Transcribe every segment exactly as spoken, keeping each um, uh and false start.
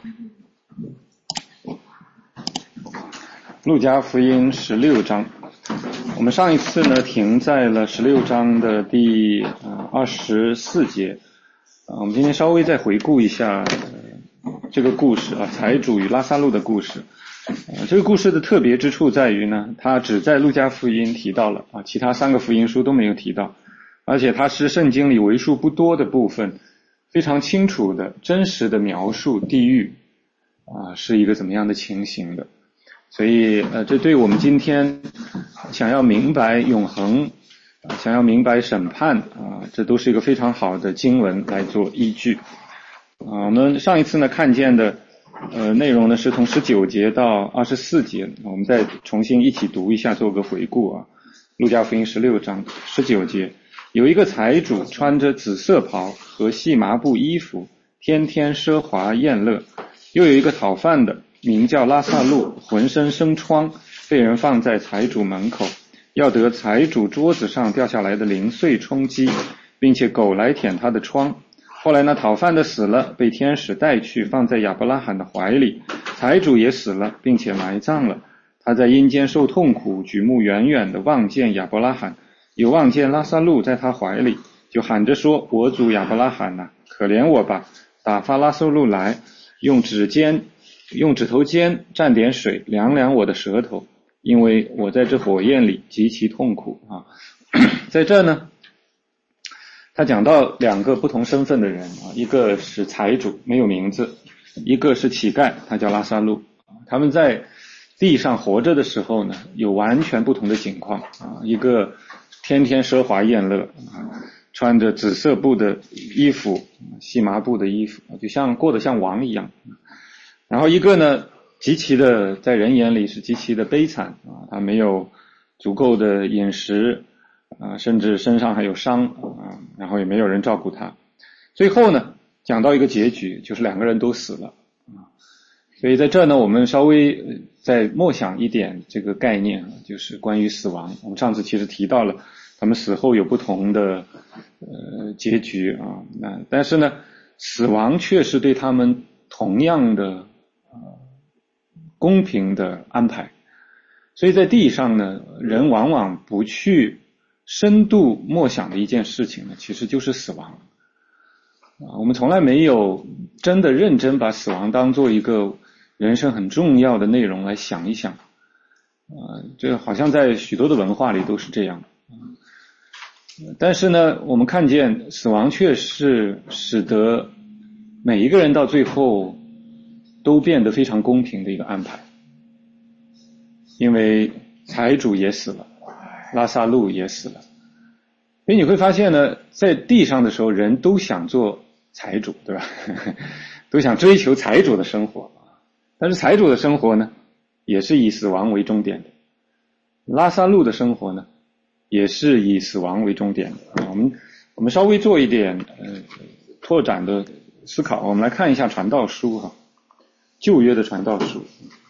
路加福音十六章，我们上一次呢停在了十六章的第呃二十四节，呃，我们今天稍微再回顾一下、呃、这个故事啊，财主与拉撒路的故事。呃，这个故事的特别之处在于呢，它只在路加福音提到了啊，其他三个福音书都没有提到，而且它是圣经里为数不多的部分，非常清楚的、真实的描述地狱啊是一个怎么样的情形的。所以呃，这对我们今天想要明白永恒、呃、想要明白审判啊、呃，这都是一个非常好的经文来做依据啊、呃。我们上一次呢看见的呃内容呢是从十九节到二十四节，我们再重新一起读一下，做个回顾啊。路加福音十六章十九节，有一个财主穿着紫色袍和细麻布衣服，天天奢华宴乐，又有一个讨饭的名叫拉撒路，浑身生疮，被人放在财主门口，要得财主桌子上掉下来的零碎充饥，并且狗来舔他的疮。后来呢，讨饭的死了，被天使带去放在亚伯拉罕的怀里，财主也死了，并且埋葬了。他在阴间受痛苦，举目远远的望见亚伯拉罕，又望见拉撒路在他怀里，就喊着说：我主亚伯拉罕啊，可怜我吧，打发拉撒路来，用指尖用指头尖蘸点水凉凉我的舌头，因为我在这火焰里极其痛苦啊。在这呢，他讲到两个不同身份的人啊，一个是财主，没有名字；一个是乞丐，他叫拉撒路。他们在地上活着的时候呢，有完全不同的情况啊。一个天天奢华宴乐啊，穿着紫色布的衣服，细麻布的衣服，就像过得像王一样。然后一个呢，极其的在人眼里是极其的悲惨啊，他没有足够的饮食啊，甚至身上还有伤啊，然后也没有人照顾他。最后呢，讲到一个结局，就是两个人都死了啊。所以在这呢，我们稍微再默想一点这个概念，就是关于死亡。我们上次其实提到了，他们死后有不同的呃结局啊，那但是呢，死亡却是对他们同样的公平的安排。所以在地上呢，人往往不去深度默想的一件事情呢，其实就是死亡啊。我们从来没有真的认真把死亡当做一个人生很重要的内容来想一想啊，这好像在许多的文化里都是这样。但是呢，我们看见死亡却是使得每一个人到最后都变得非常公平的一个安排。因为财主也死了，拉撒路也死了，所以你会发现呢，在地上的时候人都想做财主，对吧？都想追求财主的生活，但是财主的生活呢，也是以死亡为终点的。拉撒路的生活呢，也是以死亡为终点的。我们我们稍微做一点呃拓展的思考，我们来看一下传道书哈，旧约的传道书。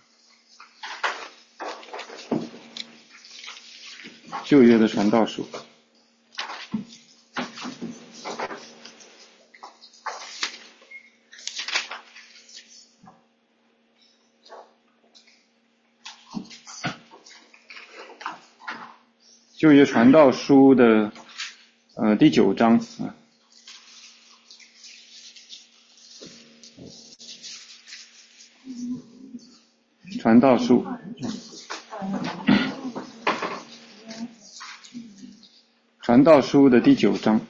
旧约的传道书，旧约传道书的呃第九章啊，传道书。传道书的第九章，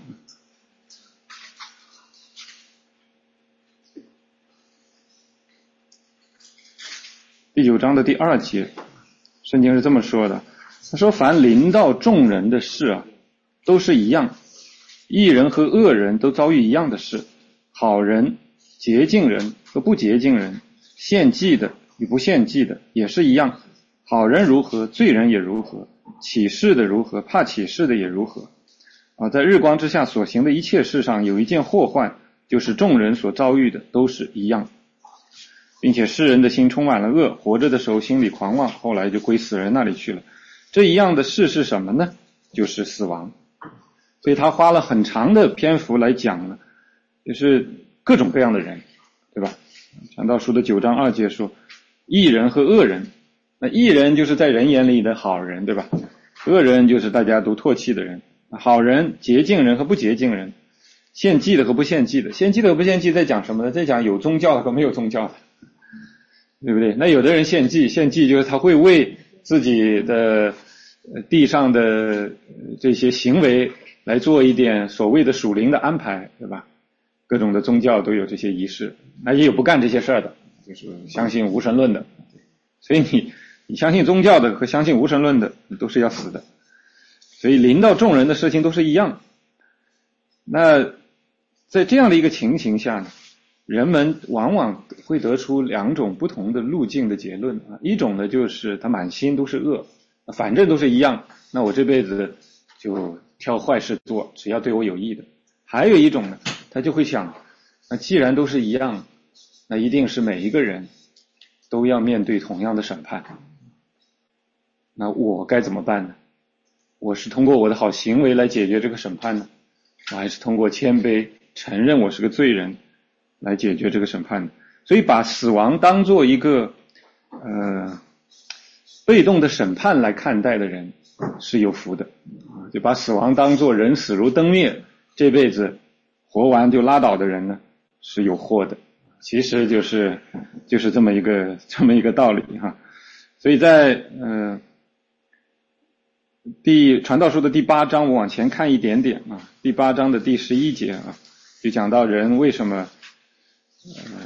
第九章的第二节，圣经是这么说的，他说：凡临到众人的事啊，都是一样，义人和恶人都遭遇一样的事，好人、洁净人和不洁净人，献祭的与不献祭的也是一样，好人如何，罪人也如何，起誓的如何，怕起誓的也如何啊。在日光之下所行的一切事上，有一件祸患，就是众人所遭遇的都是一样，并且世人的心充满了恶，活着的时候心里狂妄，后来就归死人那里去了。这一样的事是什么呢？就是死亡。所以他花了很长的篇幅来讲呢，就是各种各样的人，对吧？ 传道书的九章二节说，义人和恶人，那义人就是在人眼里的好人，对吧？恶人就是大家都唾弃的人。好人、洁净人和不洁净人，献祭的和不献祭的，献祭的和不献祭在讲什么呢？在讲有宗教的和没有宗教的，对不对？那有的人献祭，献祭就是他会为自己的地上的这些行为来做一点所谓的属灵的安排，对吧？各种的宗教都有这些仪式，那也有不干这些事儿的，就是相信无神论的。所以你你相信宗教的和相信无神论的都是要死的。所以临到众人的事情都是一样。那在这样的一个情形下呢，人们往往会得出两种不同的路径的结论啊。一种呢就是他满心都是恶，反正都是一样，那我这辈子就挑坏事做，只要对我有益的。还有一种呢，他就会想，那既然都是一样，那一定是每一个人都要面对同样的审判。那我该怎么办呢？我是通过我的好行为来解决这个审判呢，我还是通过谦卑承认我是个罪人来解决这个审判呢？所以把死亡当做一个呃被动的审判来看待的人是有福的，就把死亡当作人死如灯灭，这辈子活完就拉倒的人呢是有祸的。其实就是就是这么一个这么一个道理哈。所以在呃第传道书的第八章，我往前看一点点啊，第八章的第十一节啊，就讲到人为什么呃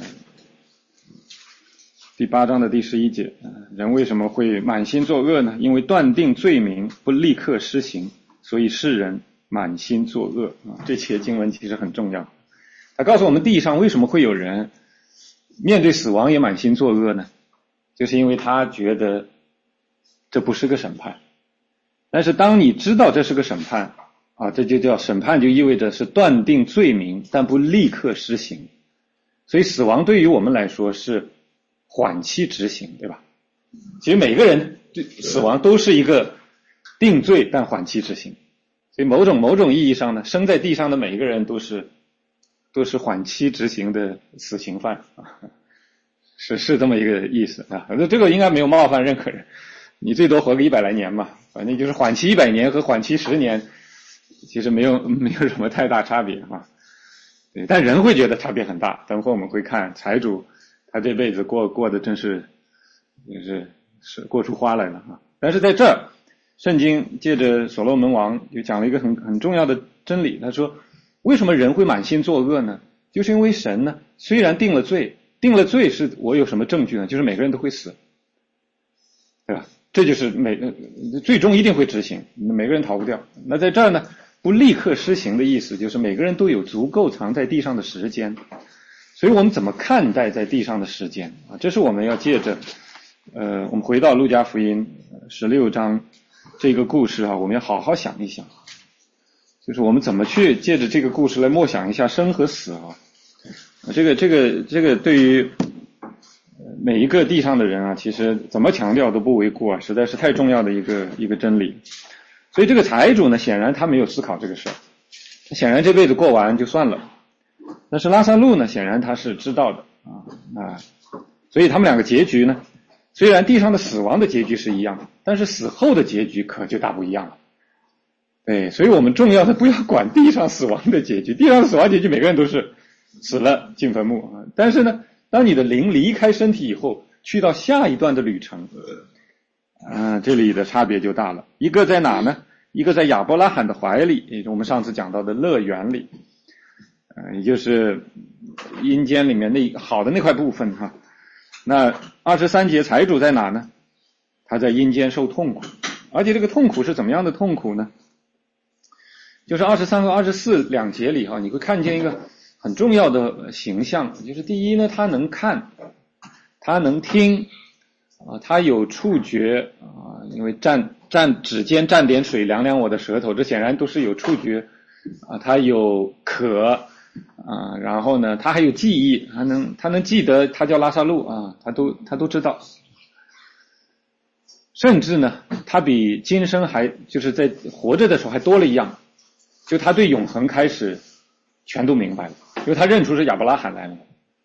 第八章的第十一节，人为什么会满心作恶呢？因为断定罪名不立刻施行，所以世人满心作恶啊。这节经文其实很重要，他告诉我们地上为什么会有人面对死亡也满心作恶呢？就是因为他觉得这不是个审判。但是当你知道这是个审判啊，这就叫审判，就意味着是断定罪名但不立刻施行。所以死亡对于我们来说是缓期执行，对吧？其实每个人对死亡都是一个定罪但缓期执行。所以某种某种意义上呢，生在地上的每一个人都是都是缓期执行的死刑犯啊，是是这么一个意思啊。这个应该没有冒犯任何人，你最多活个一百来年嘛，反正就是缓期一百年和缓期十年，其实没有没有什么太大差别啊。对，但人会觉得差别很大。等会我们会看财主，他这辈子过过的真是就是是过出花来了啊。但是在这儿，圣经借着所罗门王就讲了一个很很重要的真理，他说为什么人会满心作恶呢？就是因为神呢虽然定了罪，定了罪是我有什么证据呢？就是每个人都会死，对吧？这就是每最终一定会执行，每个人逃不掉。那在这儿呢，不立刻施行的意思就是每个人都有足够藏在地上的时间。所以我们怎么看待在地上的时间啊？这是我们要借着呃，我们回到路加福音十六章这个故事啊，我们要好好想一想，就是我们怎么去借着这个故事来默想一下生和死啊。这个这个这个对于每一个地上的人啊，其实怎么强调都不为过啊，实在是太重要的一个一个真理。所以这个财主呢，显然他没有思考这个事儿，显然这辈子过完就算了。但是拉撒路呢，显然他是知道的啊啊，所以他们两个结局呢，虽然地上的死亡的结局是一样的，但是死后的结局可就大不一样了。对，所以我们重要的不要管地上死亡的结局，地上的死亡结局每个人都是死了进坟墓啊。但是呢，当你的灵离开身体以后，去到下一段的旅程，啊，这里的差别就大了。一个在哪呢？一个在亚伯拉罕的怀里，也就是我们上次讲到的乐园里，呃，也就是阴间里面那好的那块部分哈。那二十三节财主在哪呢？他在阴间受痛苦，而且这个痛苦是怎么样的痛苦呢？就是二十三和二十四两节里哈，你会看见一个很重要的形象，就是第一呢，他能看，他能听啊，他有触觉啊，因为蘸蘸指尖蘸点水凉凉我的舌头，这显然都是有触觉啊，他有渴啊，然后呢，他还有记忆，他能他能记得他叫拉撒路啊，他都他都知道，甚至呢，他比今生还就是在活着的时候还多了一样，就他对永恒开始全都明白了，因为他认出是亚伯拉罕来了，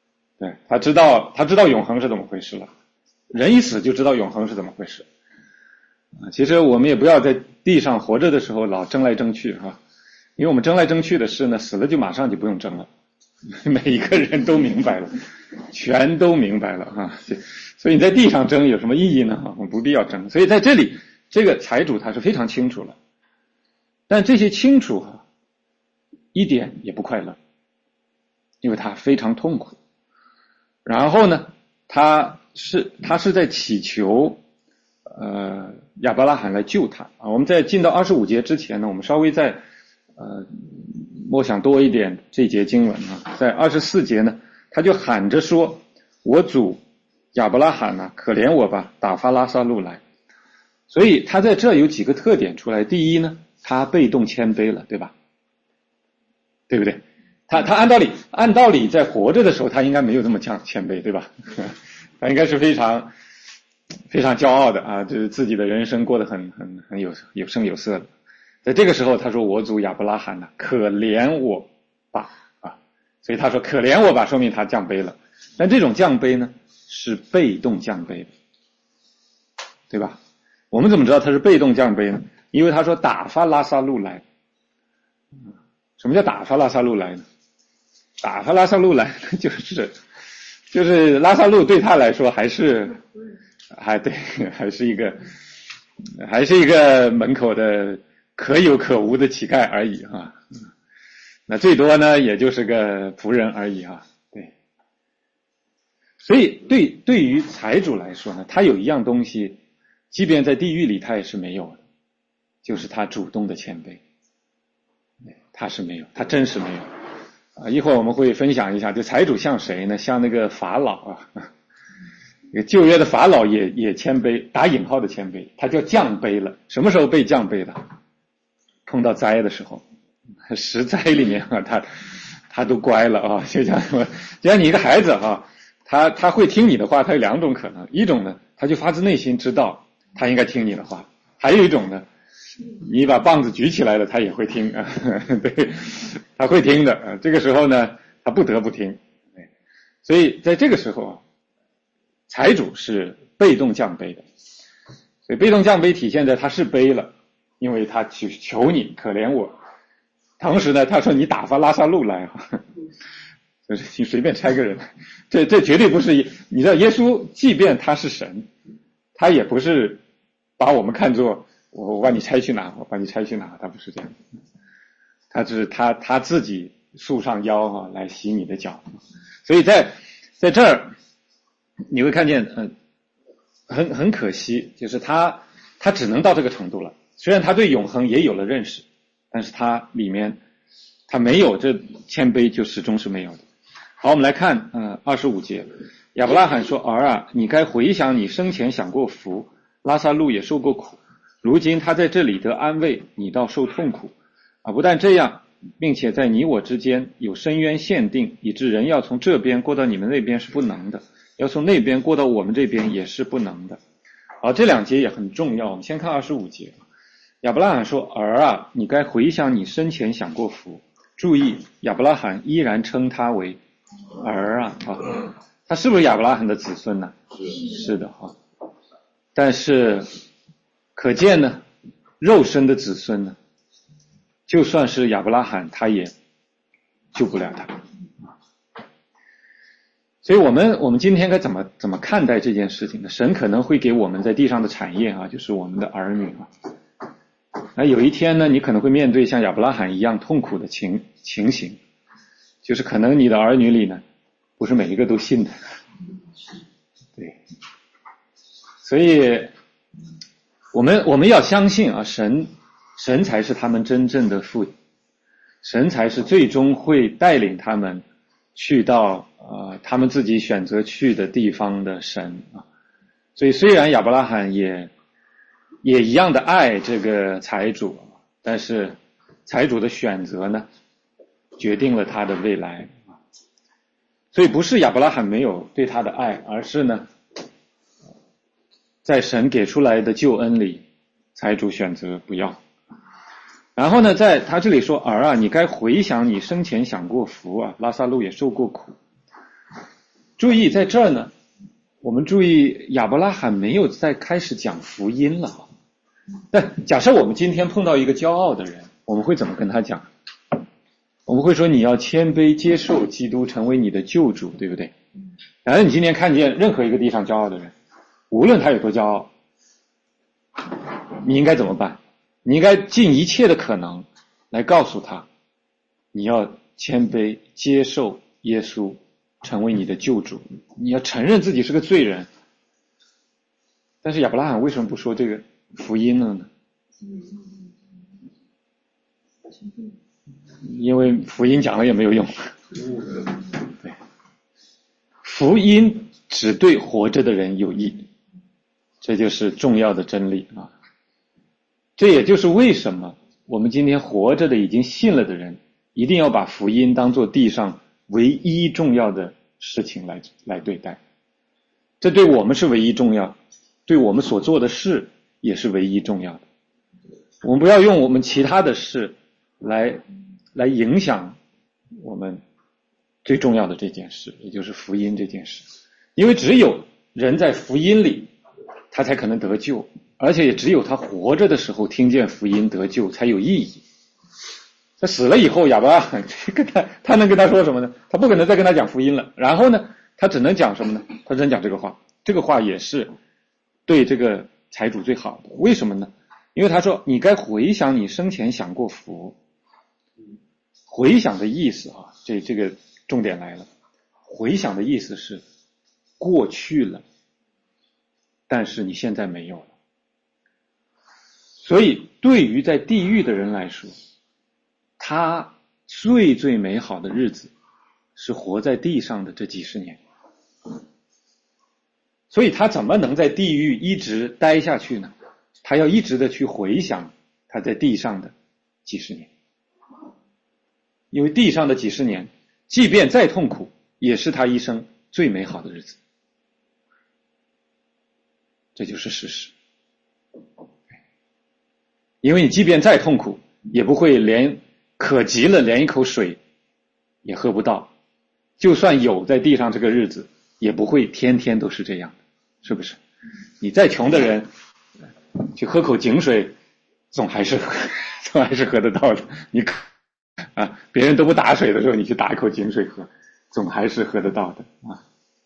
对，他知道他知道永恒是怎么回事了，人一死就知道永恒是怎么回事。啊，其实我们也不要在地上活着的时候老争来争去哈，因为我们争来争去的事呢，死了就马上就不用争了，每一个人都明白了，全都明白了哈。所以你在地上争有什么意义呢？我们不必要争。所以在这里，这个财主他是非常清楚了，但这些清楚哈，一点也不快乐，因为他非常痛苦。然后呢，他是他是在祈求。呃，亚伯拉罕来救他啊！我们在进到二十五节之前呢，我们稍微再呃默想多一点这节经文啊。在二十四节呢，他就喊着说：“我主亚伯拉罕呐、啊，可怜我吧，打发拉撒路来。”所以他在这有几个特点出来。第一呢，他被动谦卑了，对吧？对不对？他他按道理按道理在活着的时候，他应该没有这么谦谦卑，对吧？他应该是非常。非常骄傲的啊，就是自己的人生过得很很很有有声有色的。在这个时候，他说：“我主亚伯拉罕呐、啊，可怜我吧啊！”所以他说：“可怜我吧”，说明他降卑了。但这种降卑呢，是被动降卑的，对吧？我们怎么知道他是被动降卑呢？因为他说：“打发拉撒路来。”什么叫打发拉撒路来呢？打发拉撒路来，就是就是拉撒路对他来说还是。还对，还是一个，还是一个门口的可有可无的乞丐而已啊。那最多呢，也就是个仆人而已啊。对，所以对对于财主来说呢，他有一样东西，即便在地狱里他也是没有的，就是他主动的谦卑。他是没有，他真是没有啊。一会儿我们会分享一下，就财主像谁呢？像那个法老啊。旧约的法老也也谦卑，打引号的谦卑，他叫降卑了。什么时候被降卑的？碰到灾的时候，十灾里面啊，他他都乖了啊。就像就像你一个孩子啊，他他会听你的话，他有两种可能，一种呢，他就发自内心知道他应该听你的话；还有一种呢，你把棒子举起来了，他也会听啊，对，他会听的啊。这个时候呢，他不得不听。所以在这个时候啊。财主是被动降卑的，所以被动降卑体现在他是卑了，因为他求求你可怜我，同时呢，他说你打发拉撒路来，就是你随便拆个人，这这绝对不是，你知道耶稣即便他是神，他也不是把我们看作我我把你拆去哪，我把你拆去哪，他不是这样，他是他他自己束上腰啊来洗你的脚，所以在在这儿。你会看见，嗯、呃，很很可惜，就是他他只能到这个程度了。虽然他对永恒也有了认识，但是他里面他没有这谦卑，就始终是没有的。好，我们来看，呃，二十五节，亚伯拉罕说：“儿啊，你该回想你生前享过福，拉撒路也受过苦，如今他在这里得安慰，你倒受痛苦啊！不但这样，并且在你我之间有深渊限定，以致人要从这边过到你们那边是不能的。”要从那边过到我们这边也是不能的。好，这两节也很重要。我们先看二十五节。亚伯拉罕说：“儿啊，你该回想你生前享过福。”注意，亚伯拉罕依然称他为儿啊。啊，他是不是亚伯拉罕的子孙呢？是的啊。但是可见呢，肉身的子孙呢，就算是亚伯拉罕，他也救不了他。所以我们我们今天该怎么怎么看待这件事情呢？神可能会给我们在地上的产业啊，就是我们的儿女啊。那有一天呢，你可能会面对像亚伯拉罕一样痛苦的情情形，就是可能你的儿女里呢，不是每一个都信的。对，所以我们我们要相信啊，神神才是他们真正的父，神才是最终会带领他们去到呃他们自己选择去的地方的神啊。所以虽然亚伯拉罕也也一样的爱这个财主，但是财主的选择呢，决定了他的未来啊。所以不是亚伯拉罕没有对他的爱，而是呢，在神给出来的救恩里，财主选择不要。然后呢，在他这里说：“儿啊，你该回想你生前享过福啊，拉撒路也受过苦。” 注意在这儿呢，我们注意亚伯拉罕没有再开始讲福音了。但假设我们今天碰到一个骄傲的人，我们会怎么跟他讲？我们会说你要谦卑接受基督成为你的救主，对不对？然后你今天看见任何一个地上骄傲的人，无论他有多骄傲，你应该怎么办？你应该尽一切的可能来告诉他，你要谦卑接受耶稣成为你的救主，你要承认自己是个罪人。但是亚伯拉罕为什么不说这个福音了呢？因为福音讲了也没有用。对，福音只对活着的人有益，这就是重要的真理啊！这也就是为什么我们今天活着的已经信了的人，一定要把福音当作地上唯一重要的事情来来对待。这对我们是唯一重要，对我们所做的事也是唯一重要的。我们不要用我们其他的事来来影响我们最重要的这件事，也就是福音这件事。因为只有人在福音里，他才可能得救，而且也只有他活着的时候听见福音得救才有意义。他死了以后，亚伯拉罕跟他他能跟他说什么呢？他不可能再跟他讲福音了。然后呢，他只能讲什么呢？他只能讲这个话。这个话也是对这个财主最好的。为什么呢？因为他说你该回想你生前享过福。回想的意思啊，这这个重点来了。回想的意思是过去了，但是你现在没有了。所以对于在地狱的人来说，他最最美好的日子是活在地上的这几十年。所以他怎么能在地狱一直待下去呢？他要一直的去回想他在地上的几十年。因为地上的几十年，即便再痛苦，也是他一生最美好的日子。这就是事实。因为你即便再痛苦，也不会连渴极了连一口水也喝不到，就算有在地上这个日子，也不会天天都是这样的，是不是？你再穷的人去喝口井水，总还是喝总还是喝得到的。你啊，别人都不打水的时候，你去打一口井水喝，总还是喝得到的啊，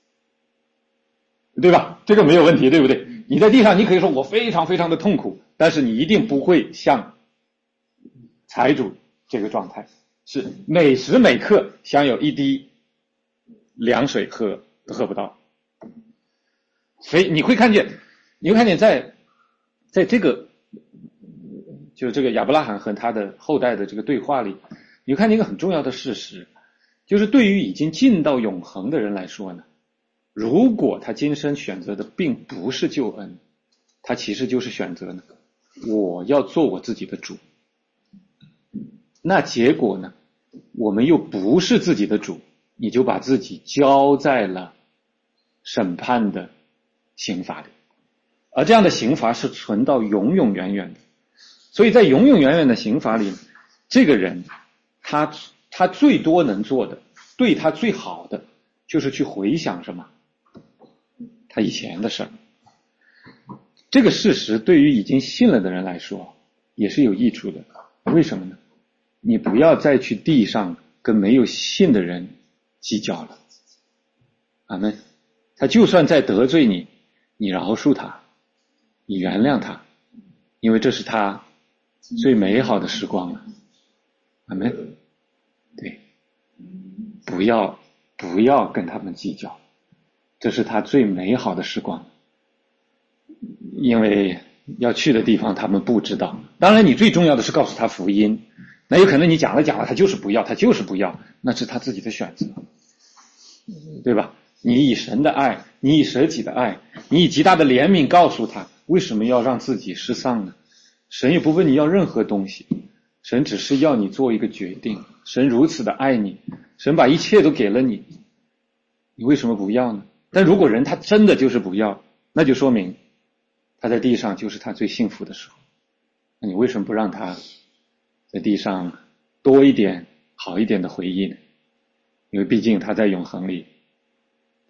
对吧？这个没有问题，对不对？你在地上，你可以说我非常非常的痛苦，但是你一定不会像财主这个状态，是每时每刻想有一滴凉水喝都喝不到。所以你会看见，你会看见在在这个就这个亚伯拉罕和他的后代的这个对话里，你会看见一个很重要的事实，就是对于已经进到永恒的人来说呢，如果他今生选择的并不是救恩，他其实就是选择呢，我要做我自己的主。那结果呢，我们又不是自己的主，你就把自己交在了审判的刑罚里，而这样的刑罚是存到永永远远的。所以在永永远远的刑罚里，这个人他他最多能做的，对他最好的，就是去回想什么他以前的事儿。这个事实对于已经信了的人来说也是有益处的。为什么呢？你不要再去地上跟没有信的人计较了。阿们。他就算再得罪你，你饶恕他，你原谅他，因为这是他最美好的时光了。阿们。对，不要不要跟他们计较，这是他最美好的时光。因为要去的地方他们不知道。当然你最重要的是告诉他福音，那有可能你讲了讲了他就是不要，他就是不要，那是他自己的选择，对吧？你以神的爱，你以舍己的爱，你以极大的怜悯告诉他，为什么要让自己失丧呢？神也不问你要任何东西，神只是要你做一个决定。神如此的爱你，神把一切都给了你，你为什么不要呢？但如果人他真的就是不要，那就说明他在地上就是他最幸福的时候。那你为什么不让他在地上多一点好一点的回忆呢？因为毕竟他在永恒里，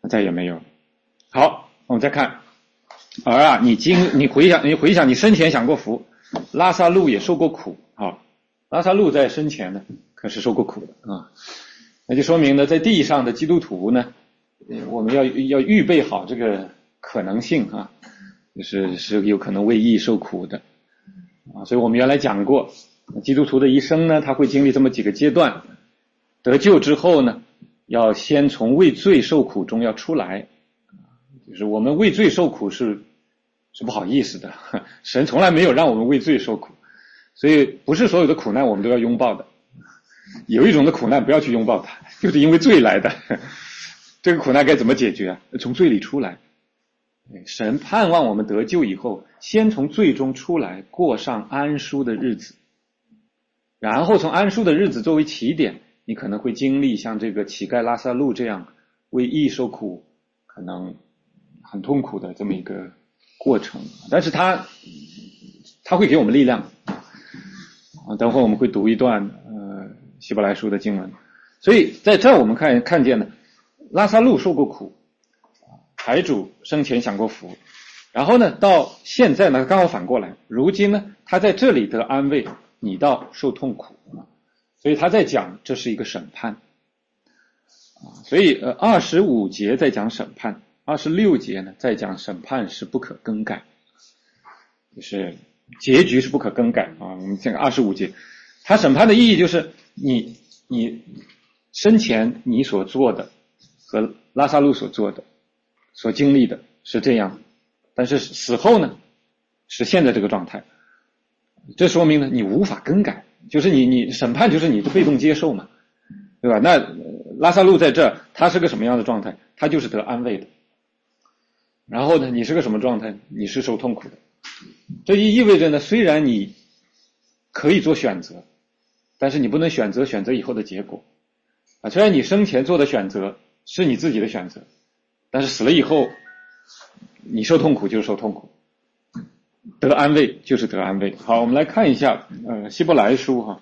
再也没有。好，我们再看，儿啊，你经你回想你回想你生前享过福，拉撒路也受过苦啊。拉撒路在生前呢可是受过苦的啊，那就说明呢，在地上的基督徒呢，我们要要预备好这个可能性啊，就是是有可能为义受苦的啊。所以我们原来讲过，基督徒的一生呢，他会经历这么几个阶段。得救之后呢，要先从为罪受苦中要出来，就是我们为罪受苦是是不好意思的，神从来没有让我们为罪受苦，所以不是所有的苦难我们都要拥抱的。有一种的苦难不要去拥抱它，就是因为罪来的。这个苦难该怎么解决啊？从罪里出来。神盼望我们得救以后，先从罪中出来，过上安舒的日子，然后从安舒的日子作为起点，你可能会经历像这个乞丐拉撒路这样为义受苦，可能很痛苦的这么一个过程。但是他他会给我们力量啊。等会我们会读一段呃希伯来书的经文，所以在这儿我们看看见呢，拉撒路受过苦，财主生前享过福，然后呢到现在呢刚好反过来，如今呢他在这里得安慰，你倒受痛苦啊。所以他在讲这是一个审判啊。所以呃二十五节在讲审判，二十六节呢在讲审判是不可更改，就是结局是不可更改啊。我们讲二十五节，他审判的意义就是你你生前你所做的和拉撒路所做的所经历的是这样，但是死后呢是现在这个状态，这说明呢你无法更改，就是你你审判就是你的被动接受嘛，对吧？那拉撒路在这他是个什么样的状态？他就是得安慰的。然后呢你是个什么状态？你是受痛苦的。这意意味着呢，虽然你可以做选择，但是你不能选择选择以后的结果啊。虽然你生前做的选择是你自己的选择，但是死了以后你受痛苦就是受痛苦，得安慰就是得安慰。好，我们来看一下呃希伯来书哈，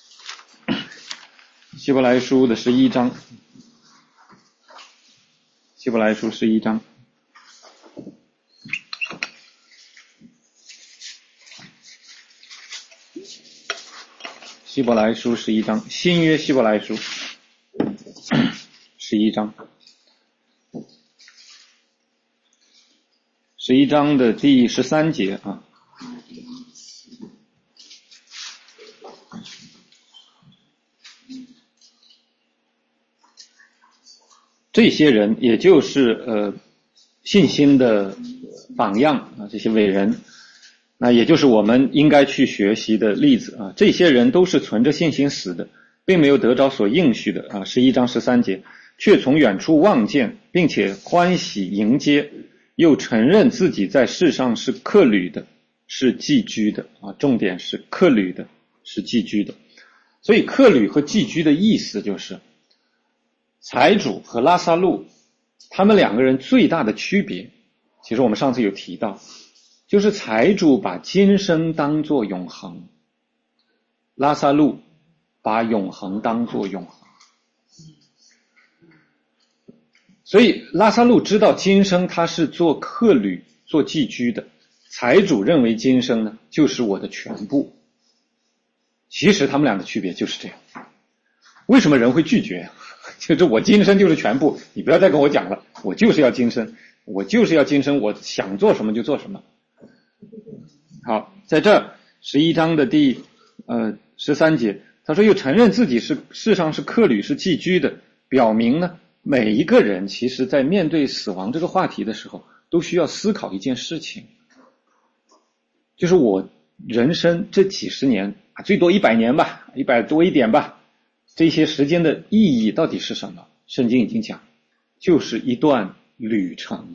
希伯来书的十一章，希伯来书十一章，希伯来书十一章，新约希伯来书十一章，十一章的第十三节啊。这些人也就是呃信心的榜样啊，这些伟人，那也就是我们应该去学习的例子啊。这些人都是存着信心死的，并没有得着所应许的啊。十一章十三节，却从远处望见，并且欢喜迎接，又承认自己在世上是客旅的，是寄居的啊。重点是客旅的，是寄居的。所以客旅和寄居的意思就是，财主和拉撒路他们两个人最大的区别，其实我们上次有提到，就是财主把今生当作永恒，拉撒路把永恒当作永恒。所以拉撒路知道今生他是做客旅做寄居的，财主认为今生呢就是我的全部。其实他们俩的区别就是这样。为什么人会拒绝？就是我今生就是全部，你不要再跟我讲了，我就是要今生，我就是要今生，我想做什么就做什么。好，在这十一章的第呃十三节，他说又承认自己是世上是客旅是寄居的，表明呢每一个人其实在面对死亡这个话题的时候，都需要思考一件事情，就是我人生这几十年啊，最多一百年吧，一百多一点吧，这些时间的意义到底是什么？圣经已经讲，就是一段旅程，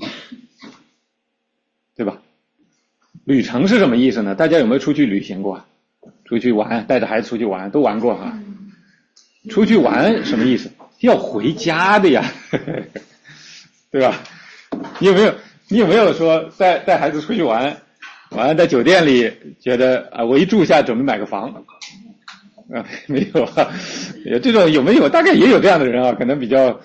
对吧？旅程是什么意思呢？大家有没有出去旅行过？出去玩，带着孩子出去玩，都玩过哈。出去玩什么意思？要回家的呀，对吧？你有没有你有没有说带带孩子出去玩，完了在酒店里觉得啊，我一住下准备买个房啊？没有啊？这种有没有？大概也有这样的人啊，可能比较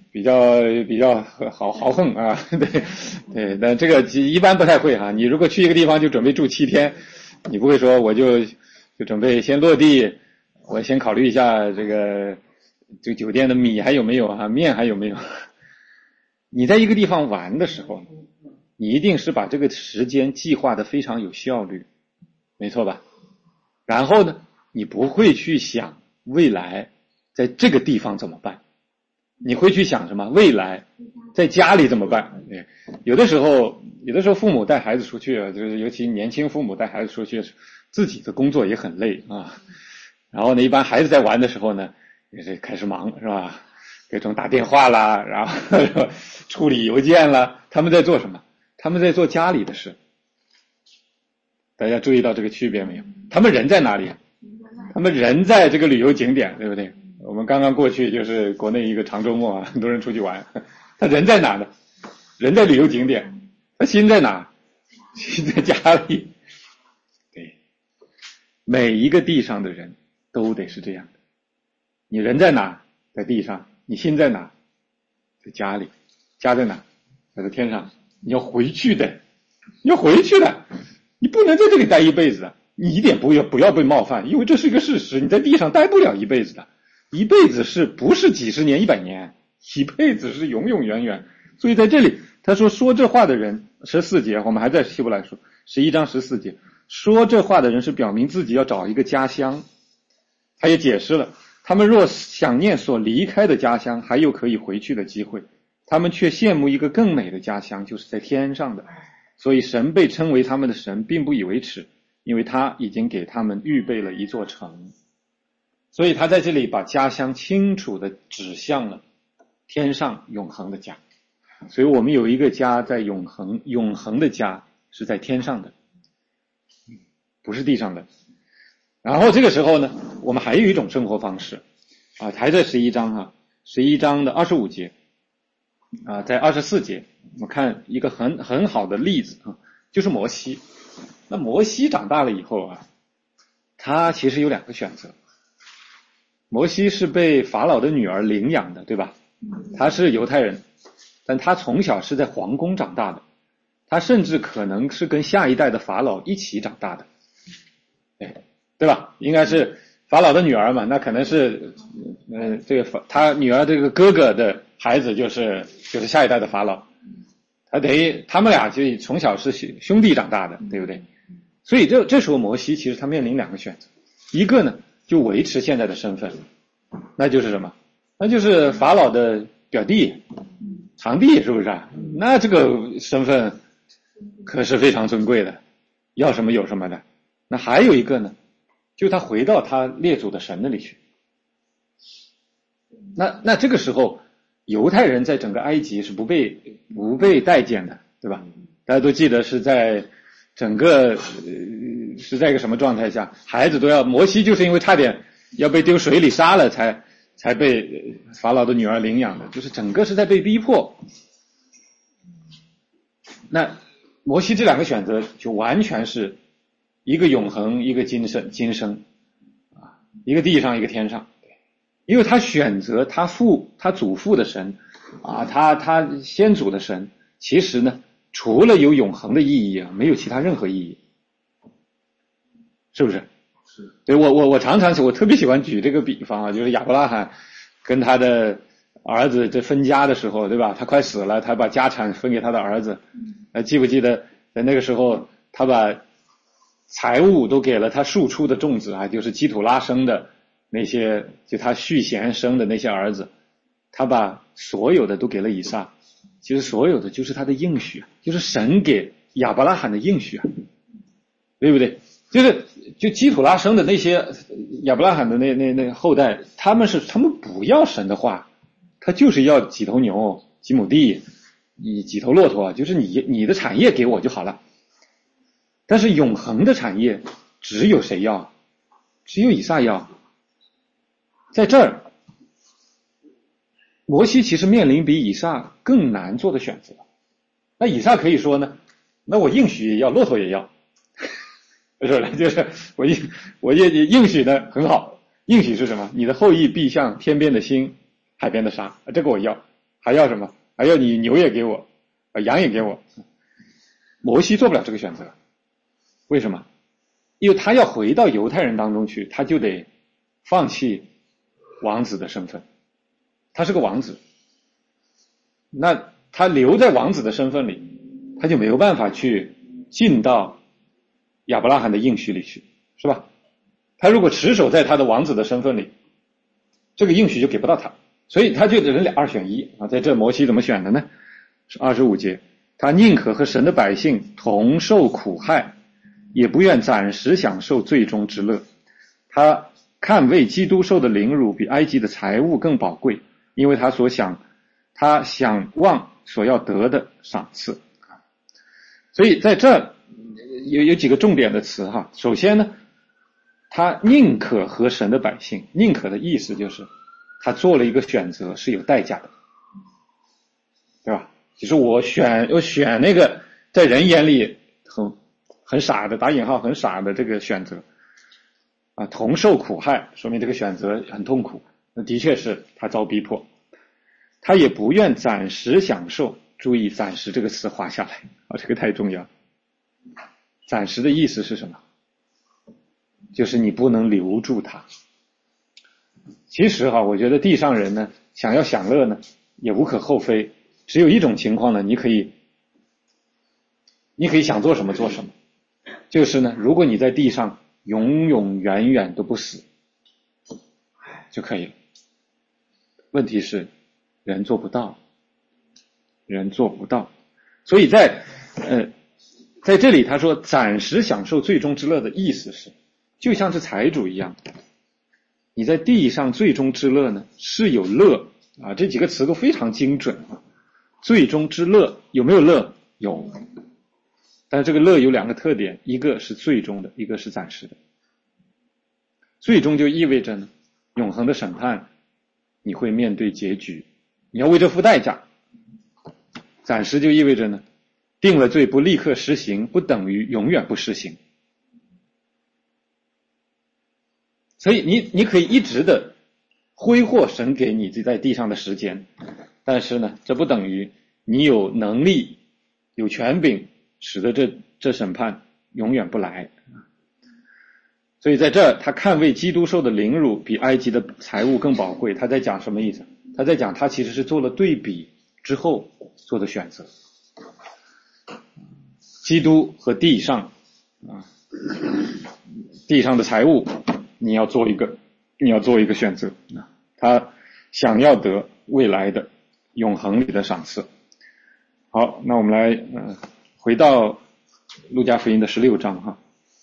比较比较豪豪横啊，对对，但这个一般不太会哈。你如果去一个地方就准备住七天，你不会说我就就准备先落地，我先考虑一下这个这个酒店的米还有没有哈，面还有没有。你在一个地方玩的时候，你一定是把这个时间计划的非常有效率，没错吧？然后呢，你不会去想未来在这个地方怎么办，你会去想什么？未来在家里怎么办？对，有的时候，有的时候父母带孩子出去啊，就是尤其年轻父母带孩子出去，自己的工作也很累啊。然后呢，一般孩子在玩的时候呢，也是开始忙，是吧？各种打电话啦，然后处理邮件啦，他们在做什么？他们在做家里的事。大家注意到这个区别没有？他们人在哪里？他们人在这个旅游景点，对不对？我们刚刚过去就是国内一个长周末啊，很多人出去玩，他人在哪呢？人在旅游景点，他心在哪？心在家里。对，每一个地上的人都得是这样的。你人在哪？在地上。你心在哪？在家里。家在哪？在天上。你要回去的，你要回去的，你不能在这里待一辈子的。你一点不要不要被冒犯，因为这是一个事实，你在地上待不了一辈子的。一辈子是不是几十年、一百年？一辈子是永永远远。所以在这里，他说说这话的人，十四节，我们还在希伯来书十一章十四节，说这话的人是表明自己要找一个家乡。他也解释了，他们若想念所离开的家乡，还有可以回去的机会，他们却羡慕一个更美的家乡，就是在天上的。所以神被称为他们的神，并不以为耻，因为他已经给他们预备了一座城。所以他在这里把家乡清楚地指向了天上永恒的家。所以我们有一个家在永恒，永恒的家是在天上的，不是地上的。然后这个时候呢，我们还有一种生活方式啊，还在十一章啊，十一章的二十五节啊，在二十四节，我们看一个很很好的例子啊，就是摩西。那摩西长大了以后啊，他其实有两个选择。摩西是被法老的女儿领养的，对吧？他是犹太人，但他从小是在皇宫长大的，他甚至可能是跟下一代的法老一起长大的，对对吧？应该是法老的女儿嘛，那可能是，呃，这个他女儿这个哥哥的孩子就是就是下一代的法老，他等于他们俩就从小是兄弟长大的，对不对？所以这这时候摩西其实他面临两个选择，一个呢就维持现在的身份，那就是什么？那就是法老的表弟、堂弟，是不是啊？那这个身份可是非常尊贵的，要什么有什么的。那还有一个呢，就他回到他列祖的神那里去。那那这个时候，犹太人在整个埃及是不被不被待见的，对吧？大家都记得是在整个、呃、是在一个什么状态下，孩子都要，摩西就是因为差点要被丢水里杀了，才才被法老的女儿领养的，就是整个是在被逼迫。那摩西这两个选择就完全是一个永恒，一个今生今生啊，一个地上，一个天上。因为他选择他父他祖父的神啊，他他先祖的神，其实呢除了有永恒的意义啊，没有其他任何意义，是不是？是。对，我我我常常我特别喜欢举这个比方啊，就是亚伯拉罕跟他的儿子这分家的时候，对吧？他快死了，他把家产分给他的儿子，还记不记得在那个时候他把财物都给了他庶出的众子啊，就是基土拉生的那些，就他续弦生的那些儿子，他把所有的都给了以撒。其实所有的就是他的应许，就是神给亚伯拉罕的应许啊，对不对？就是就基土拉生的那些亚伯拉罕的那那那后代，他们是他们不要神的话，他就是要几头牛、几亩地、你几头骆驼，就是你你的产业给我就好了。但是永恒的产业只有谁要？只有以撒要。在这儿，摩西其实面临比以撒更难做的选择。那以撒可以说呢，那我应许也要，骆驼也要，是吧？就是我应我应应许呢很好，应许是什么？你的后裔必像天边的星，海边的沙，这个我要。 还要什么？还要你牛也给我，羊也给我。摩西做不了这个选择，为什么？因为他要回到犹太人当中去，他就得放弃王子的身份，他是个王子，那他留在王子的身份里，他就没有办法去进到亚伯拉罕的应许里去，是吧？他如果持守在他的王子的身份里，这个应许就给不到他，所以他就只能两二选一啊。在这摩西怎么选的呢？是二十五节，他宁可和神的百姓同受苦害，也不愿暂时享受最终之乐。他看为基督受的凌辱比埃及的财物更宝贵，因为他所想他想望所要得的赏赐。所以在这有有几个重点的词哈。首先呢，他宁可和神的百姓，宁可的意思就是他做了一个选择是有代价的，对吧？就是我选我选那个在人眼里很很傻的，打引号很傻的这个选择啊，同受苦害，说明这个选择很痛苦。那的确是他遭逼迫，他也不愿暂时享受，注意暂时这个词划下来啊，这个太重要。暂时的意思是什么？就是你不能留住他。其实哈，我觉得地上人呢，想要享乐呢，也无可厚非。只有一种情况呢，你可以，你可以想做什么做什么。就是呢，如果你在地上永永远远都不死，就可以了。问题是，人做不到，人做不到。所以在呃，在这里他说暂时享受最终之乐的意思是，就像是财主一样，你在地上最终之乐呢是有乐啊，这几个词都非常精准啊。最终之乐有没有乐？有，但是这个乐有两个特点，一个是最终的，一个是暂时的。最终就意味着呢，永恒的审判，你会面对结局，你要为这付代价。暂时就意味着呢，定了罪不立刻实行，不等于永远不实行。所以你你可以一直的挥霍神给你在地上的时间，但是呢，这不等于你有能力、有权柄，使得这这审判永远不来。所以在这，他看为基督受的凌辱比埃及的财物更宝贵。他在讲什么意思？他在讲他其实是做了对比之后做的选择。基督和地上啊，地上的财物，你要做一个，你要做一个选择啊。他想要得未来的永恒里的赏赐。好，那我们来呃回到路加福音的十六章哈。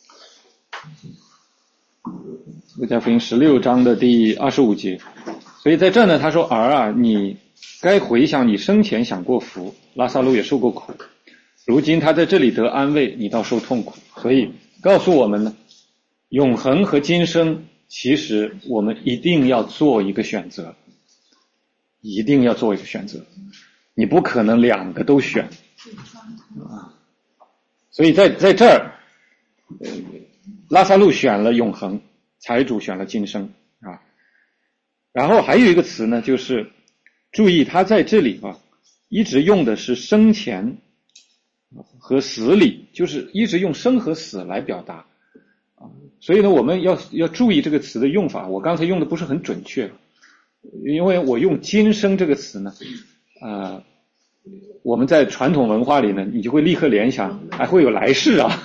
路加福音十六章的第二十五节。所以在这呢，他说儿啊，你该回想你生前享过福，拉撒路也受过苦，如今他在这里得安慰，你倒受痛苦。所以告诉我们呢，永恒和今生，其实我们一定要做一个选择，一定要做一个选择，你不可能两个都选啊。所以在在这儿，呃，拉撒路选了永恒，财主选了今生啊。然后还有一个词呢，就是注意他在这里啊，一直用的是生前和死里，就是一直用生和死来表达啊。所以呢，我们要要注意这个词的用法。我刚才用的不是很准确，因为我用今生这个词呢，呃，我们在传统文化里呢，你就会立刻联想还会有来世啊。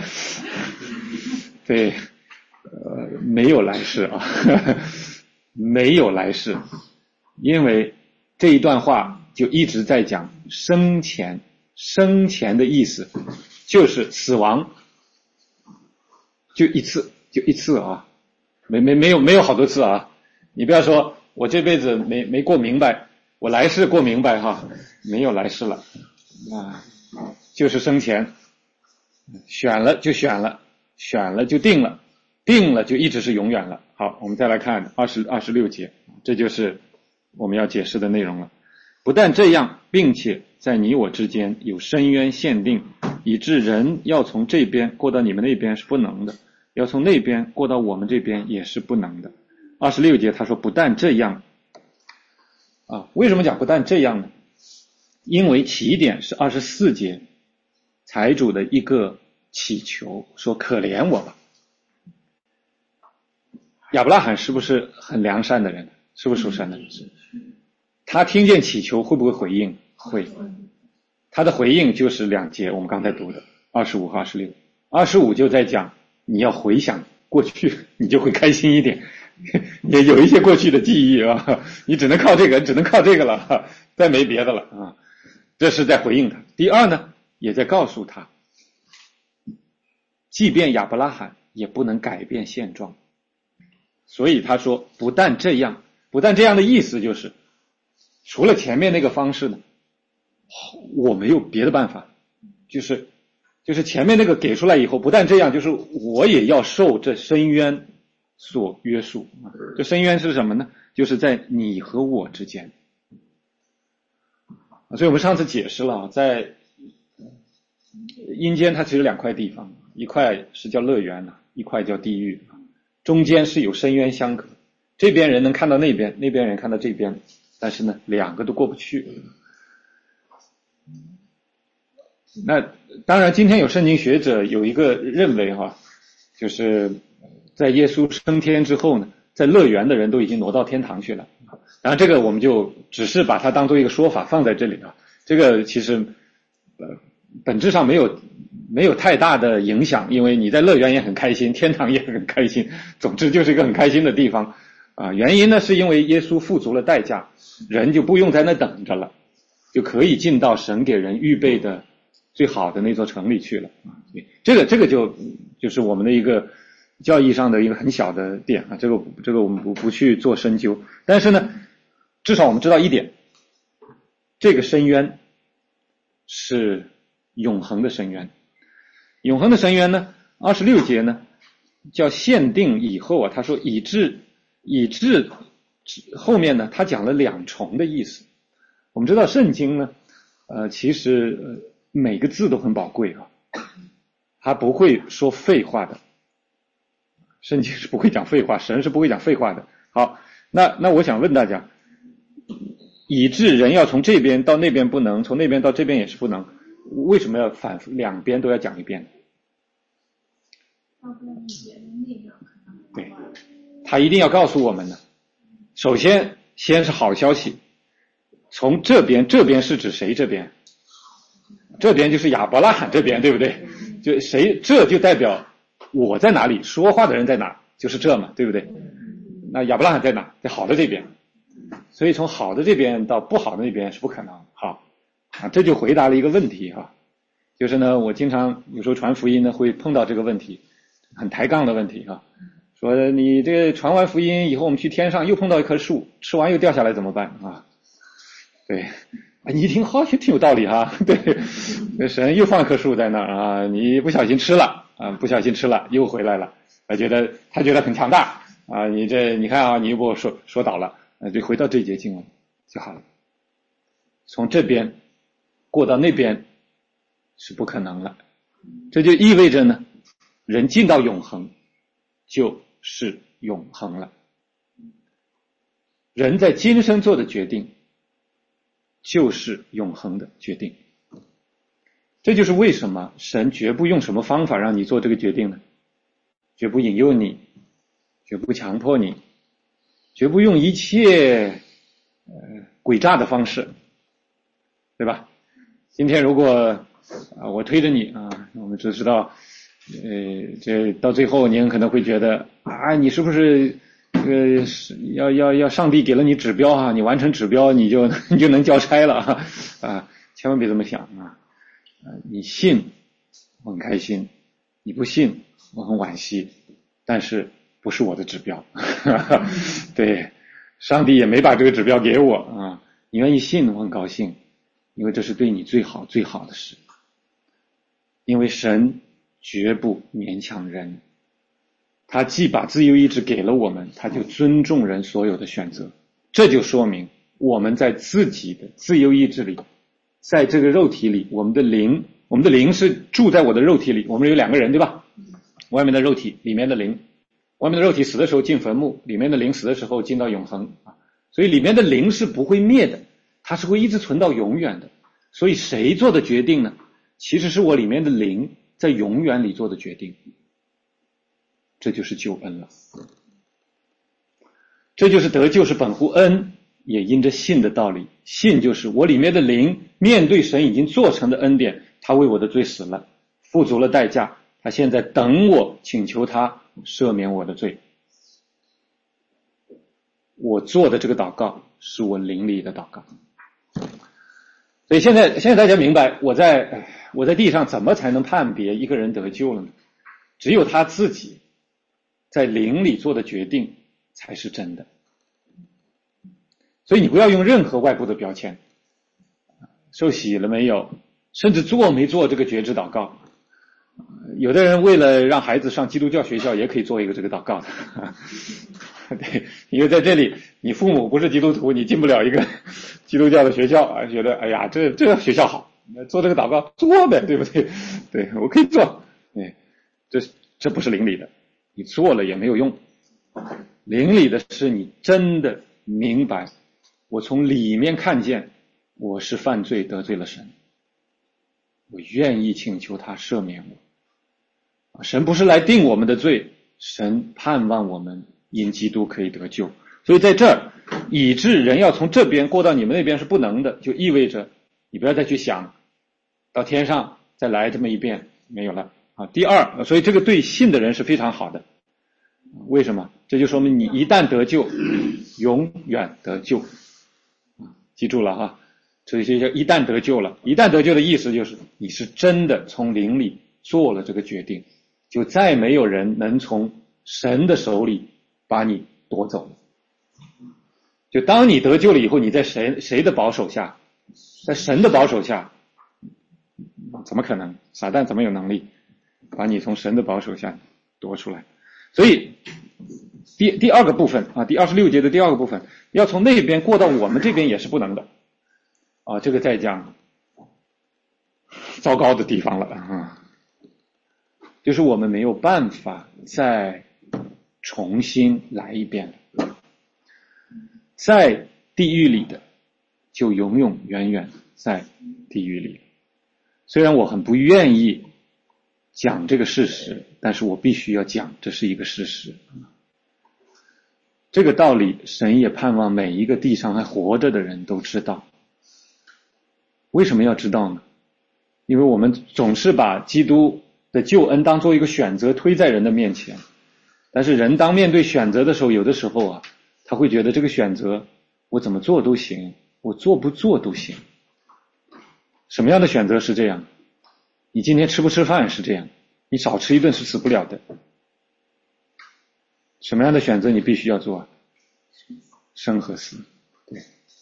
对，呃，没有来世啊，没有来世，因为这一段话就一直在讲生前，生前的意思就是死亡，就一次，就一次啊，没没没有没有好多次啊，你不要说我这辈子没没过明白，我来世过明白哈，没有来世了啊，就是生前，选了就选了，选了就定了，定了就一直是永远了。好，我们再来看二十二十六节，这就是我们要解释的内容了。不但这样，并且在你我之间有深渊限定，以致人要从这边过到你们那边是不能的，要从那边过到我们这边也是不能的。二十六节他说不但这样， 啊，为什么讲不但这样呢？因为起点是二十四节财主的一个祈求，说可怜我吧。亚伯拉罕是不是很良善的人？是不是属神的人？他听见祈求会不会回应？会。他的回应就是两节，我们刚才读的二十五和二十六。二十五就在讲你要回想过去，你就会开心一点，也有一些过去的记忆啊，你只能靠这个，只能靠这个了，再没别的了啊。这是在回应他。第二呢，也在告诉他，即便亚伯拉罕也不能改变现状。所以他说不但这样，不但这样的意思就是，除了前面那个方式呢，我没有别的办法，就是就是前面那个给出来以后，不但这样，就是我也要受这深渊所约束。这深渊是什么呢？就是在你和我之间。所以我们上次解释了，在阴间它其实两块地方，一块是叫乐园，一块叫地狱，中间是有深渊相隔，这边人能看到那边，那边人看到这边，但是呢两个都过不去。那当然今天有圣经学者有一个认为哈，就是在耶稣升天之后呢，在乐园的人都已经挪到天堂去了。然后这个我们就只是把它当做一个说法放在这里啊，这个其实呃本质上没有没有太大的影响，因为你在乐园也很开心，天堂也很开心，总之就是一个很开心的地方啊。原因呢是因为耶稣付足了代价，人就不用在那等着了，就可以进到神给人预备的最好的那座城里去了啊。这个这个就就是我们的一个教义上的一个很小的点啊，这个这个我们不不去做深究，但是呢，至少我们知道一点，这个深渊是永恒的深渊。永恒的深渊呢，二十六节呢叫限定以后啊，他说以致以致后面呢，他讲了两重的意思。我们知道圣经呢，呃，其实、呃、每个字都很宝贵啊，他不会说废话的。圣经是不会讲废话，神是不会讲废话的。好，那那我想问大家，以致人要从这边到那边不能，从那边到这边也是不能，为什么要反复两边都要讲一遍？对，他一定要告诉我们的。首先，先是好消息，从这边，这边是指谁这边？这边就是亚伯拉罕这边，对不对？就谁，这就代表我在哪里，说话的人在哪，就是这嘛，对不对？那亚伯拉罕在哪？在好的这边，所以从好的这边到不好的那边是不可能。好啊，这就回答了一个问题哈、啊，就是呢，我经常有时候传福音呢会碰到这个问题，很抬杠的问题哈、啊，说你这个传完福音以后，我们去天上又碰到一棵树，吃完又掉下来怎么办啊？对。你一听好像挺有道理哈，对，神又放一棵树在那儿啊，你不小心吃了啊，不小心吃了又回来了，他觉得他觉得很强大啊，你这你看啊，你又不说说倒了，啊，就回到这节经文就好了。从这边过到那边是不可能了，这就意味着呢，人进到永恒就是永恒了。人在今生做的决定就是永恒的决定。这就是为什么神绝不用什么方法让你做这个决定呢？绝不引诱你，绝不强迫你，绝不用一切呃诡诈的方式，对吧？今天如果啊我推着你啊，我们只知道呃这到最后您可能会觉得啊你是不是呃，要要要，上帝给了你指标啊，你完成指标，你就你就能交差了啊！啊，千万别这么想啊！啊，你信，我很开心；你不信，我很惋惜。但是不是我的指标，对，上帝也没把这个指标给我啊！你愿意信，我很高兴，因为这是对你最好最好的事。因为神绝不勉强人。他既把自由意志给了我们，他就尊重人所有的选择。这就说明我们在自己的自由意志里，在这个肉体里，我们的灵，我们的灵是住在我的肉体里。我们有两个人，对吧？外面的肉体，里面的灵。外面的肉体死的时候进坟墓，里面的灵死的时候进到永恒啊。 所以里面的灵是不会灭的，它是会一直存到永远的。所以谁做的决定呢？其实是我里面的灵在永远里做的决定。这就是救恩了。这就是得救是本乎恩，也因着信的道理。信就是我里面的灵面对神已经做成的恩典，他为我的罪死了，付足了代价，他现在等我请求他赦免我的罪。我做的这个祷告是我灵里的祷告。所以现在现在大家明白我在我在地上怎么才能判别一个人得救了呢？只有他自己在灵里做的决定才是真的。所以你不要用任何外部的标签，受洗了没有，甚至做没做这个觉知祷告。有的人为了让孩子上基督教学校也可以做一个这个祷告的。对，因为在这里你父母不是基督徒，你进不了一个基督教的学校啊，觉得哎呀这这个学校好，做这个祷告做呗，对不对？对，我可以做。对，这这不是灵里的，你做了也没有用。灵里的是你真的明白，我从里面看见我是犯罪得罪了神，我愿意请求他赦免我。神不是来定我们的罪，神盼望我们因基督可以得救。所以在这儿以致人要从这边过到你们那边是不能的，就意味着你不要再去想到天上再来这么一遍，没有了啊。第二，所以这个对信的人是非常好的。为什么？这就说明你一旦得救永远得救。记住了哈，这就叫一旦得救了。一旦得救的意思就是你是真的从灵里做了这个决定，就再没有人能从神的手里把你夺走了。就当你得救了以后，你在谁谁的保守下？在神的保守下，怎么可能？撒旦怎么有能力把你从神的保守下夺出来？所以第第二个部分啊，第二十六节的第二个部分，要从那边过到我们这边也是不能的啊，这个再讲糟糕的地方了啊，就是我们没有办法再重新来一遍了。在地狱里的就永永远远在地狱里。虽然我很不愿意讲这个事实，但是我必须要讲，这是一个事实。这个道理神也盼望每一个地上还活着的人都知道。为什么要知道呢？因为我们总是把基督的救恩当作一个选择推在人的面前，但是人当面对选择的时候，有的时候啊，他会觉得这个选择我怎么做都行，我做不做都行。什么样的选择是这样？你今天吃不吃饭是这样，你少吃一顿是死不了的。什么样的选择你必须要做？生和死。对，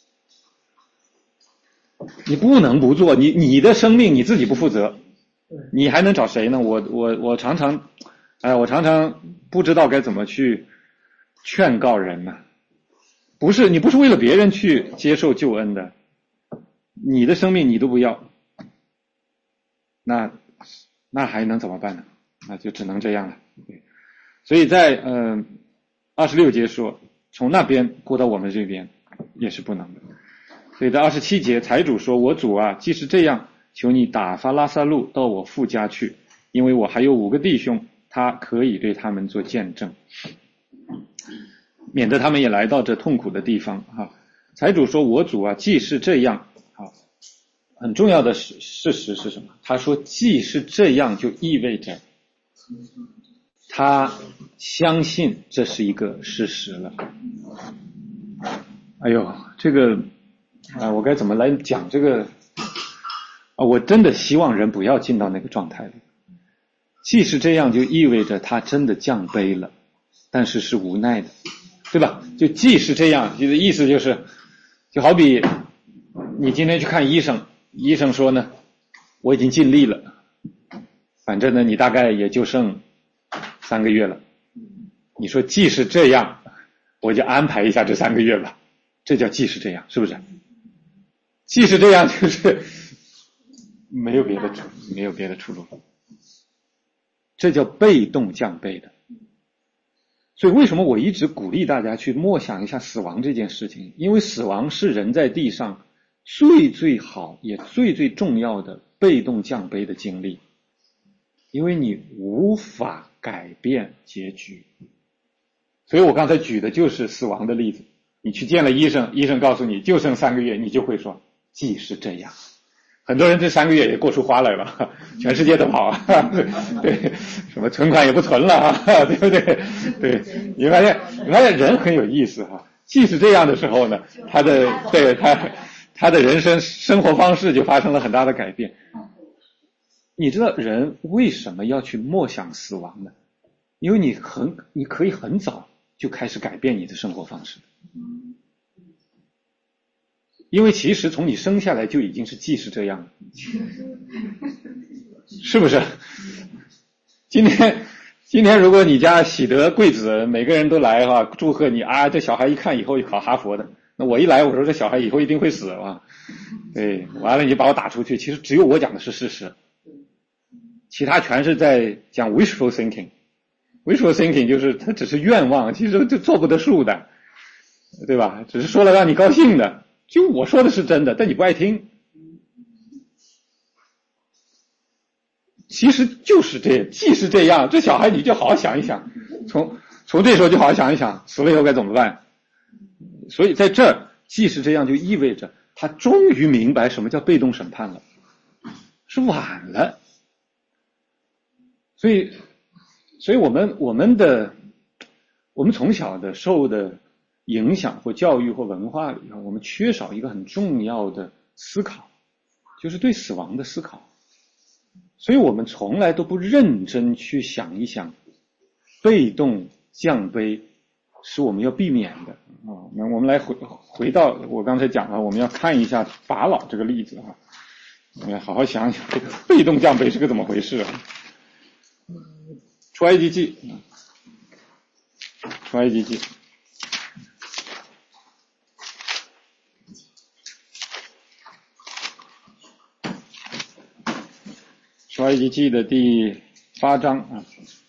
你不能不做，你你的生命你自己不负责，你还能找谁呢？我我我常常，哎，我常常不知道该怎么去劝告人呢。不是，你不是为了别人去接受救恩的，你的生命你都不要，那那还能怎么办呢？那就只能这样了。所以在嗯二十六节说，从那边过到我们这边也是不能的。所以在二十七节，财主说：“我主啊，既是这样，求你打发拉撒路到我父家去，因为我还有五个弟兄，他可以对他们做见证，免得他们也来到这痛苦的地方。”哈，财主说：“我主啊，既是这样。”好，很重要的事事实是什么？他说：“既是这样”，就意味着他相信这是一个事实了。哎呦，这个啊，我该怎么来讲这个啊？我真的希望人不要进到那个状态里。既是这样，就意味着他真的降卑了，但是是无奈的，对吧？就既是这样，就的意思就是，就好比你今天去看医生，医生说呢，我已经尽力了，反正呢，你大概也就剩三个月了。你说既是这样，我就安排一下这三个月吧，这叫既是这样，是不是？既是这样，就是没有别的出，没有别的出路，这叫被动降卑的。 所以为什么我一直鼓励大家去默想一下死亡这件事情？因为死亡是人在地上最最好也最最重要的被动降杯的经历，因为你无法改变结局。所以我刚才举的就是死亡的例子，你去见了医生，医生告诉你就剩三个月，你就会说既是这样。很多人这三个月也过出花来了，全世界都跑啊，对，什么存款也不存了啊，对不对？对，你发现你发现人很有意思哈，即使这样的时候呢，他的对他他的人生生活方式就发生了很大的改变。你知道人为什么要去默想死亡呢？因为你很你可以很早就开始改变你的生活方式。因为其实从你生下来就已经是既是这样了，是不是？今天今天如果你家喜得贵子，每个人都来哈，祝贺你啊！这小孩一看以后考哈佛的，那我一来我说这小孩以后一定会死啊，对，完了你把我打出去，其实只有我讲的是事实，其他全是在讲 wishful thinking。wishful thinking 就是他只是愿望，其实就做不得数的，对吧？只是说了让你高兴的。就我说的是真的，但你不爱听。其实就是这，既是这样，这小孩你就好好想一想，从从这时候就好好想一想，死了以后该怎么办。所以在这儿，既是这样，就意味着他终于明白什么叫被动审判了，是晚了。所以，所以我们我们的我们从小的受的影响或教育或文化里头，我们缺少一个很重要的思考，就是对死亡的思考。所以我们从来都不认真去想一想，被动降杯是我们要避免的啊。那我们来回回到我刚才讲了，我们要看一下法老这个例子啊，我们好好想想这个被动降杯是个怎么回事啊。出埃及记，出埃及记。出埃及记的第八章啊，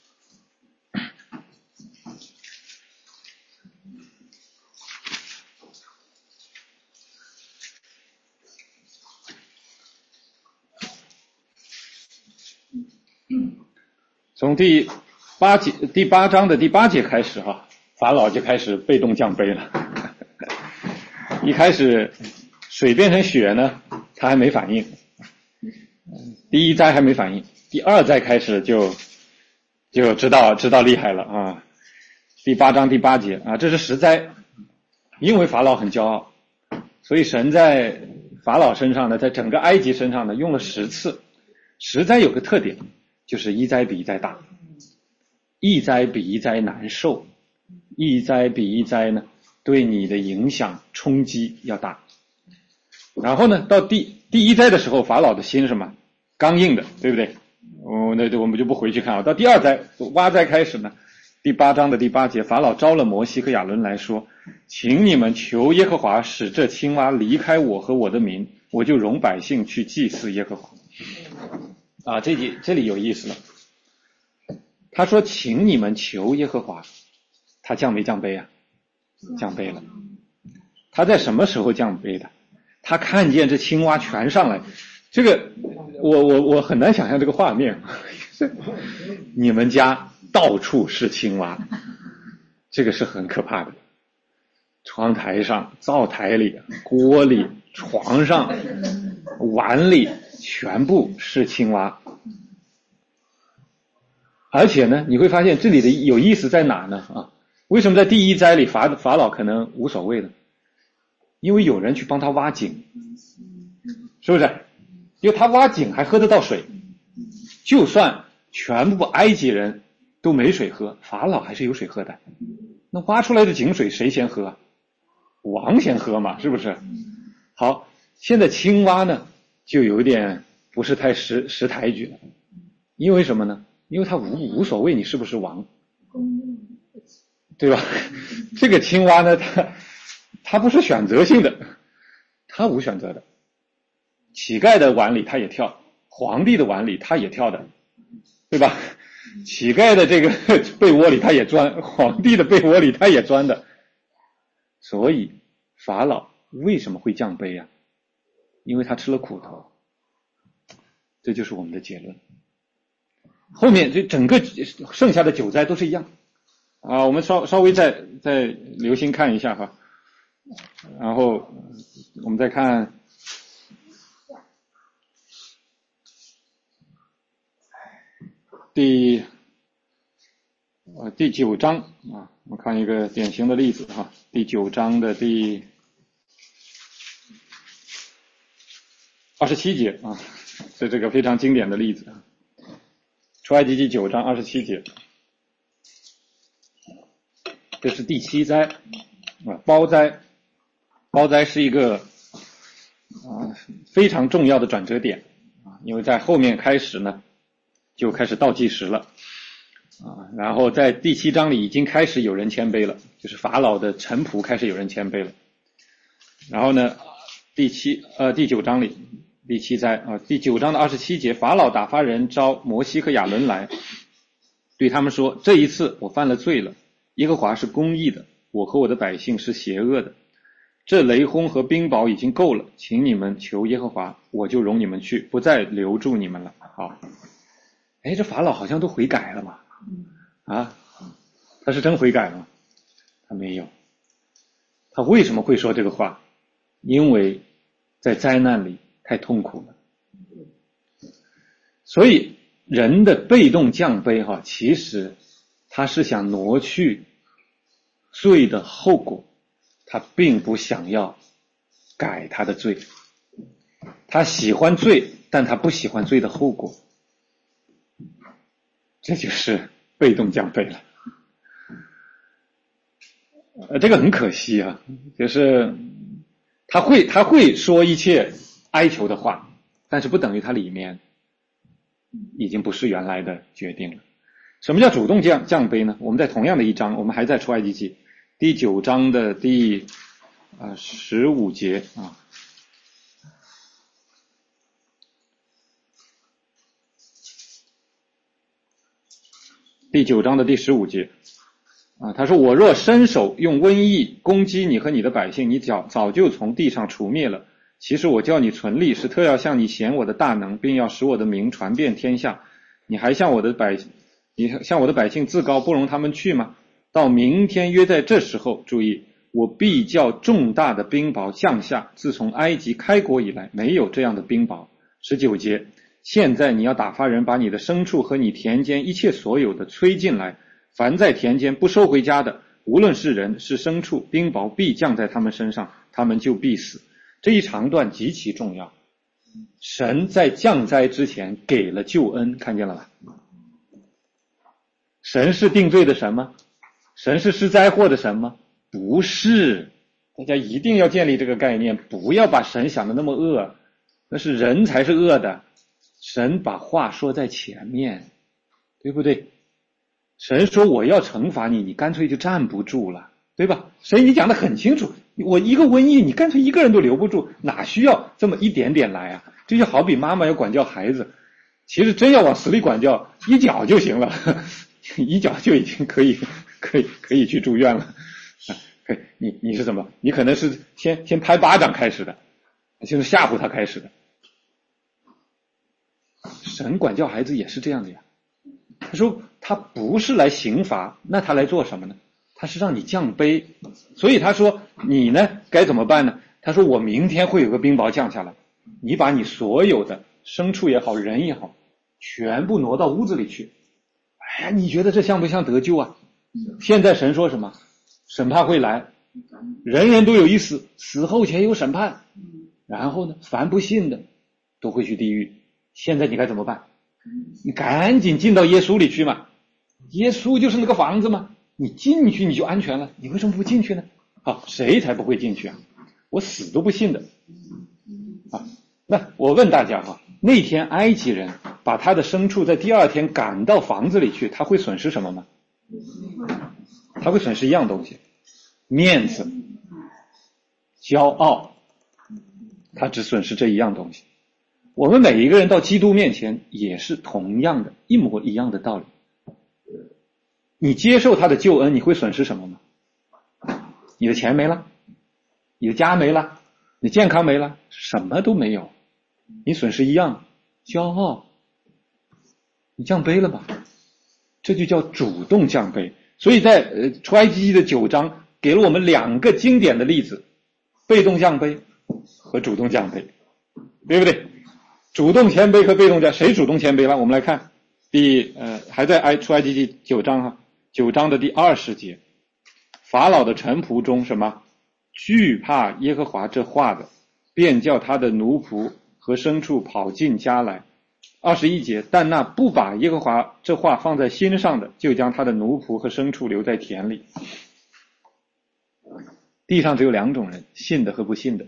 从第八节第八章的第八节开始哈，法老就开始被动降杯了。一开始水变成血呢，他还没反应。第一灾还没反应，第二灾开始就就知道知道厉害了啊！第八章第八节啊，这是十灾，因为法老很骄傲，所以神在法老身上呢，在整个埃及身上呢用了十次。十灾有个特点，就是一灾比一灾大，一灾比一灾难受，一灾比一灾呢对你的影响冲击要大。然后呢，到第第一灾的时候，法老的心是什么？刚硬的，对不对？哦，那我们就不回去看了。到第二灾蛙灾开始呢，第八章的第八节，法老招了摩西和亚伦来说，请你们求耶和华使这青蛙离开我和我的民，我就容百姓去祭祀耶和华。啊，这里这里有意思了。他说请你们求耶和华，他降没降杯啊？降杯了。他在什么时候降杯的？他看见这青蛙全上来，这个我我我很难想象这个画面。你们家到处是青蛙，这个是很可怕的。窗台上、灶台里、锅里、床上、碗里，全部是青蛙。而且呢，你会发现这里的有意思在哪呢？啊，为什么在第一灾里法法老可能无所谓呢？因为有人去帮他挖井，是不是？因为他挖井还喝得到水，就算全部埃及人都没水喝，法老还是有水喝的。那挖出来的井水谁先喝？王先喝嘛，是不是？好，现在青蛙呢就有点不是太识识抬举了，因为什么呢？因为他无无所谓你是不是王，对吧？这个青蛙呢，它它不是选择性的，它无选择的。乞丐的碗里它也跳，皇帝的碗里它也跳的，对吧？ 乞丐的这个被窝里他也钻，皇帝的被窝里他也钻的。所以法老为什么会降卑啊？因为他吃了苦头。这就是我们的结论。后面这整个剩下的九灾都是一样啊，我们稍稍微再再留心看一下哈。然后我们再看第呃第九章啊，我们看一个典型的例子哈，第九章的第二十七节啊，是这个非常经典的例子啊。出埃及记九章二十七节，这是第七灾啊，包灾。包灾是一个啊非常重要的转折点啊，因为在后面开始呢就开始倒计时了啊，然后在第七章里已经开始有人谦卑了，就是法老的臣仆开始有人谦卑了。然后呢，第七呃第九章里第七灾啊，第九章的二十七节，法老打发人招摩西和亚伦来，对他们说：这一次我犯了罪了，耶和华是公义的，我和我的百姓是邪恶的。这雷轰和冰雹已经够了，请你们求耶和华，我就容你们去，不再留住你们了。好，哎，这法老好像都悔改了嘛？啊，他是真悔改了吗？他没有。他为什么会说这个话？因为在灾难里太痛苦了。所以人的被动降卑哈，其实他是想挪去罪的后果。他并不想要改他的罪，他喜欢罪，但他不喜欢罪的后果，这就是被动降卑了。呃，这个很可惜啊，就是他会他会说一切哀求的话，但是不等于他里面已经不是原来的决定了。什么叫主动降降卑呢？我们在同样的一章，我们还在出埃及记第九章的第啊十五节啊，第九章的第十五节啊，他说：我若伸手用瘟疫攻击你和你的百姓，你早早就从地上除灭了。其实我叫你存立，是特要向你显我的大能，并要使我的名传遍天下。你还向我的百你向我的百姓自高，不容他们去吗？到明天约在这时候，注意，我必叫重大的冰雹降下，自从埃及开国以来没有这样的冰雹。十九节，现在你要打发人把你的牲畜和你田间一切所有的催进来，凡在田间不收回家的，无论是人是牲畜，冰雹必降在他们身上，他们就必死。这一长段极其重要，神在降灾之前给了救恩，看见了吧？神是定罪的神吗？神是施灾祸的神吗？不是，大家一定要建立这个概念，不要把神想的那么恶，那是人才是恶的。神把话说在前面，对不对？神说我要惩罚你，你干脆就站不住了，对吧？神你讲得很清楚，我一个瘟疫你干脆一个人都留不住，哪需要这么一点点来啊？这就好比妈妈要管教孩子，其实真要往死里管教，一脚就行了，一脚就已经可以可以可以去住院了。可以，你你是怎么？你可能是先先拍巴掌开始的，先是吓唬他开始的。神管教孩子也是这样的呀。他说他不是来刑罚，那他来做什么呢？他是让你降卑。所以他说你呢该怎么办呢？他说我明天会有个冰雹降下来，你把你所有的牲畜也好人也好全部挪到屋子里去。哎呀，你觉得这像不像得救啊？现在神说什么？审判会来，人人都有一死，死后且有审判。然后呢，凡不信的都会去地狱。现在你该怎么办？你赶紧进到耶稣里去嘛，耶稣就是那个房子嘛，你进去你就安全了，你为什么不进去呢？好，谁才不会进去啊？我死都不信的啊！那我问大家哈，那天埃及人把他的牲畜在第二天赶到房子里去，他会损失什么吗？他会损失一样东西，面子、骄傲，他只损失这一样东西。我们每一个人到基督面前也是同样的一模一样的道理， 你接受他的救恩，你会损失什么吗？你的钱没了，你的家没了，你健康没了，什么都没有，你损失一样，骄傲，你降卑了吧？这就叫主动降卑。所以在呃出埃及记的九章给了我们两个经典的例子，被动降卑和主动降卑，对不对？主动谦卑和被动降，谁主动谦卑了？我们来看第呃还在埃出埃及记九章哈，九章的第二十节，法老的臣仆中什么惧怕耶和华这话的，便叫他的奴仆和牲畜跑进家来。二十一节，但那不把耶和华这话放在心上的，就将他的奴仆和牲畜留在田里。地上只有两种人，信的和不信的，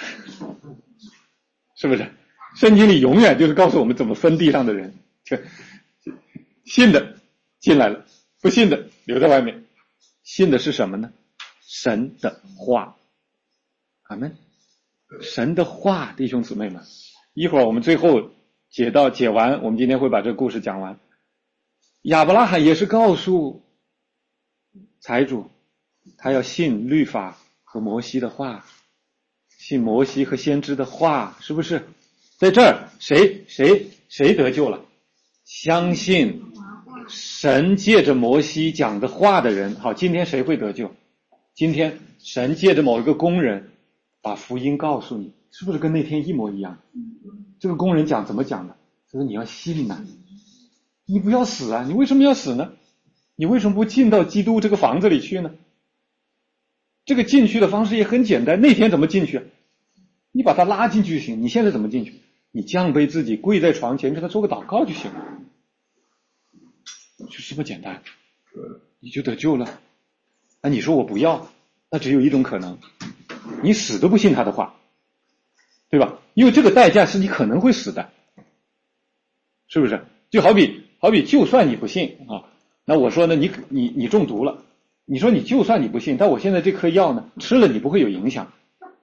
是不是？圣经里永远就是告诉我们怎么分地上的人，信的进来了，不信的留在外面。信的是什么呢？神的话。阿们。神的话，弟兄姊妹们，一会儿我们最后解到解完，我们今天会把这个故事讲完。亚伯拉罕也是告诉财主，他要信律法和摩西的话，信摩西和先知的话，是不是？在这儿谁谁谁得救了？相信神借着摩西讲的话的人。好，今天谁会得救？今天神借着某一个工人把福音告诉你，是不是跟那天一模一样？这个工人讲怎么讲的？他说你要信呐、啊，你不要死啊！你为什么要死呢？你为什么不进到基督这个房子里去呢？这个进去的方式也很简单，那天怎么进去？你把他拉进去就行。你现在怎么进去？你降卑自己，跪在床前跟他做个祷告就行了，就这么简单，你就得救了。那你说我不要，那只有一种可能，你死都不信他的话，对吧？因为这个代价是你可能会死的，是不是？就好比好比就算你不信啊，那我说呢，你你你中毒了，你说你就算你不信，但我现在这颗药呢，吃了你不会有影响，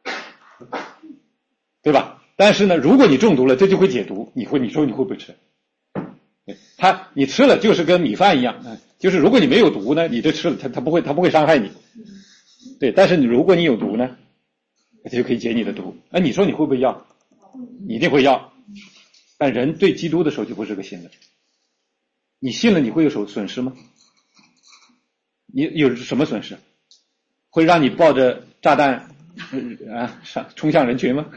对吧？但是呢，如果你中毒了，这就会解毒，你会你说你会不会吃？它你吃了就是跟米饭一样，就是如果你没有毒呢，你这吃了它它不会它不会伤害你，对。但是你如果你有毒呢，它就可以解你的毒。哎，你说你会不会要？你一定会要。但人对基督的时候就不是个信的。你信了你会有所损失吗？你有什么损失？会让你抱着炸弹啊上冲向人群吗？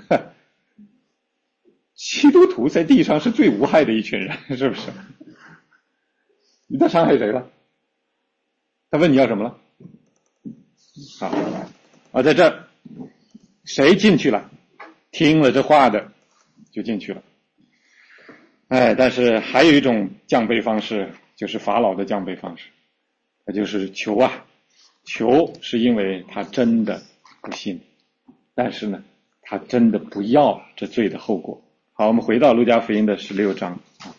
基督徒在地上是最无害的一群人，是不是？你他伤害谁了？他问你要什么了？好，啊，在这儿谁进去了？听了这话的就进去了。哎，但是还有一种降卑方式，就是法老的降卑方式，那就是求啊，求是因为他真的不信，但是呢，他真的不要这罪的后果。好，我们回到路加福音的十六章，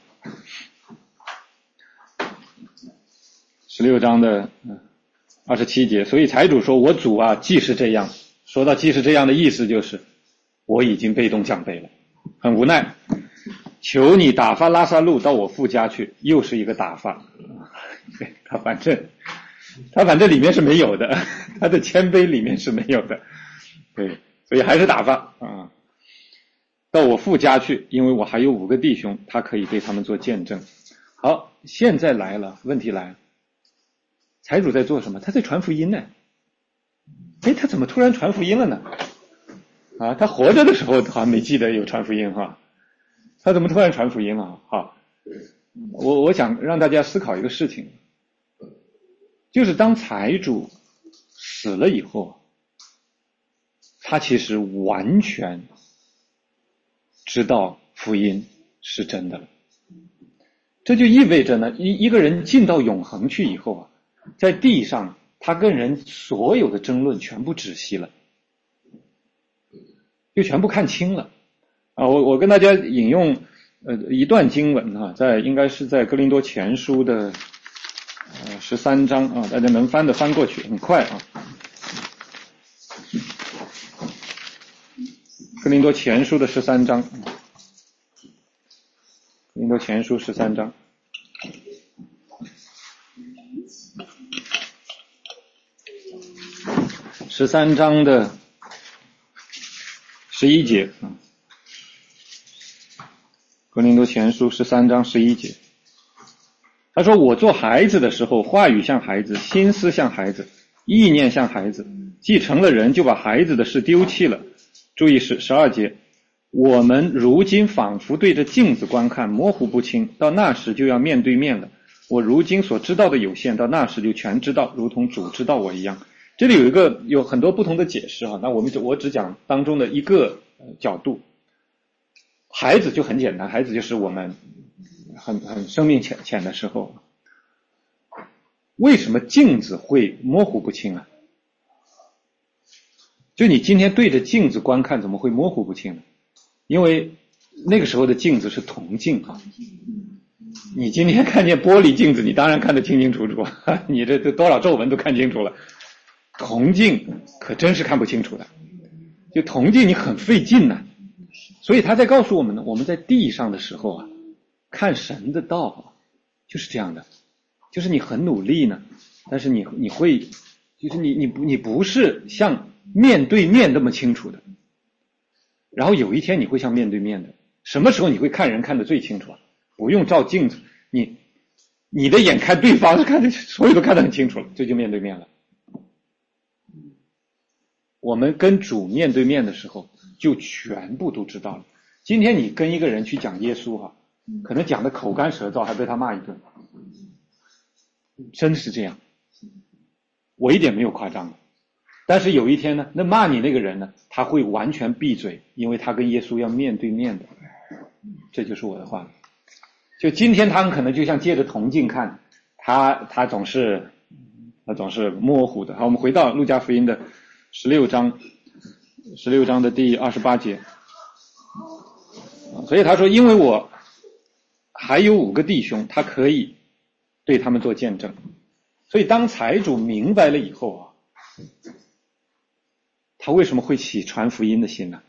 十六章的二十七节，所以财主说：“我主啊，既是这样。”说到既是这样的意思就是，我已经被动降卑了，很无奈，求你打发拉撒路到我父家去，又是一个打发。他反正他反正里面是没有的，他的谦卑里面是没有的，对，所以还是打发啊。到我父家去，因为我还有五个弟兄，他可以对他们做见证。好，现在来了，问题来了，财主在做什么？他在传福音呢。哎，他怎么突然传福音了呢？啊，他活着的时候好像没记得有传福音哈，他怎么突然传福音了？哈，我我想让大家思考一个事情，就是当财主死了以后，他其实完全知道福音是真的了。这就意味着呢，一一个人进到永恒去以后啊，在地上他跟人所有的争论全部止息了，就全部看清了啊！我我跟大家引用呃一段经文啊，在应该是在哥林多前书的呃十三章啊，大家能翻的翻过去，很快啊。哥林多前书的十三章，哥林多前书十三章。 十三章的十一节，哥林多前书十三章十一节，他说我做孩子的时候，话语像孩子，心思像孩子，意念像孩子，既成了人，就把孩子的事丢弃了。注意是十二节，我们如今仿佛对着镜子观看，模糊不清，到那时就要面对面了。我如今所知道的有限，到那时就全知道，如同主知道我一样。这里有一个有很多不同的解释哈，那我们我只讲当中的一个角度。孩子就很简单，孩子就是我们很很生命浅浅的时候。为什么镜子会模糊不清啊？就你今天对着镜子观看，怎么会模糊不清呢？因为那个时候的镜子是铜镜啊。你今天看见玻璃镜子，你当然看得清清楚楚，你这这多少皱纹都看清楚了。铜镜可真是看不清楚的，就铜镜你很费劲呢。所以他在告诉我们呢，我们在地上的时候啊，看神的道啊，就是这样的，就是你很努力呢，但是你你会，就是你你不你不是像面对面那么清楚的。然后有一天你会像面对面的，什么时候你会看人看得最清楚啊？不用照镜子，你你的眼看对方是看得所有都看得很清楚了，这就面对面了。我们跟主面对面的时候，就全部都知道了。今天你跟一个人去讲耶稣哈，可能讲的口干舌燥，还被他骂一顿，真是这样，我一点没有夸张的。但是有一天呢，那骂你那个人呢，他会完全闭嘴，因为他跟耶稣要面对面的。这就是我的话。就今天他们可能就像借着铜镜看，他他总是他总是模糊的。好，我们回到路加福音的十六章，十六章的第二十八节。所以他说，因为我还有五个弟兄，他可以对他们做见证。所以当财主明白了以后啊，他为什么会起传福音的心呢？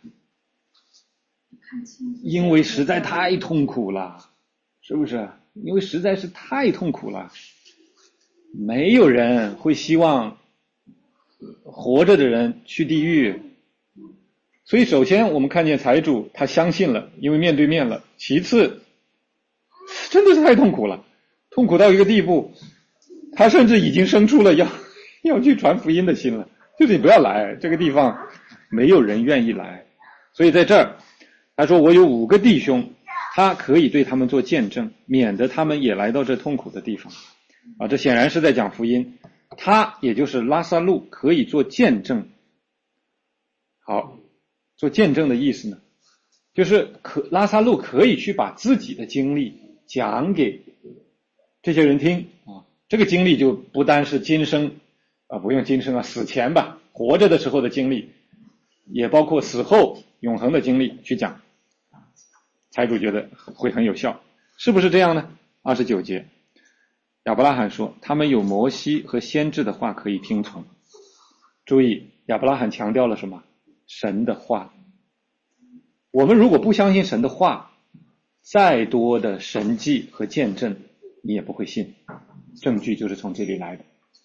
因为实在太痛苦了，是不是？因为实在是太痛苦了，没有人会希望活着的人去地狱。所以首先我们看见财主他相信了，因为面对面了。其次真的是太痛苦了，痛苦到一个地步，他甚至已经生出了要要去传福音的心了，就是你不要来，这个地方没有人愿意来。所以在这儿他说，我有五个弟兄，他可以对他们做见证，免得他们也来到这痛苦的地方啊。这显然是在讲福音，他也就是拉撒路可以做见证。好，做见证的意思呢，就是可拉撒路可以去把自己的经历讲给这些人听啊。这个经历就不单是今生啊，不用今生啊，死前吧，活着的时候的经历，也包括死后永恒的经历去讲。财主觉得会很有效，是不是这样呢？二十九节，亚伯拉罕说，他们有摩西和先知的话可以听从。注意，亚伯拉罕强调了什么？神的话。我们如果不相信神的话，再多的神迹和见证你也不会信。证据就是从这里来的。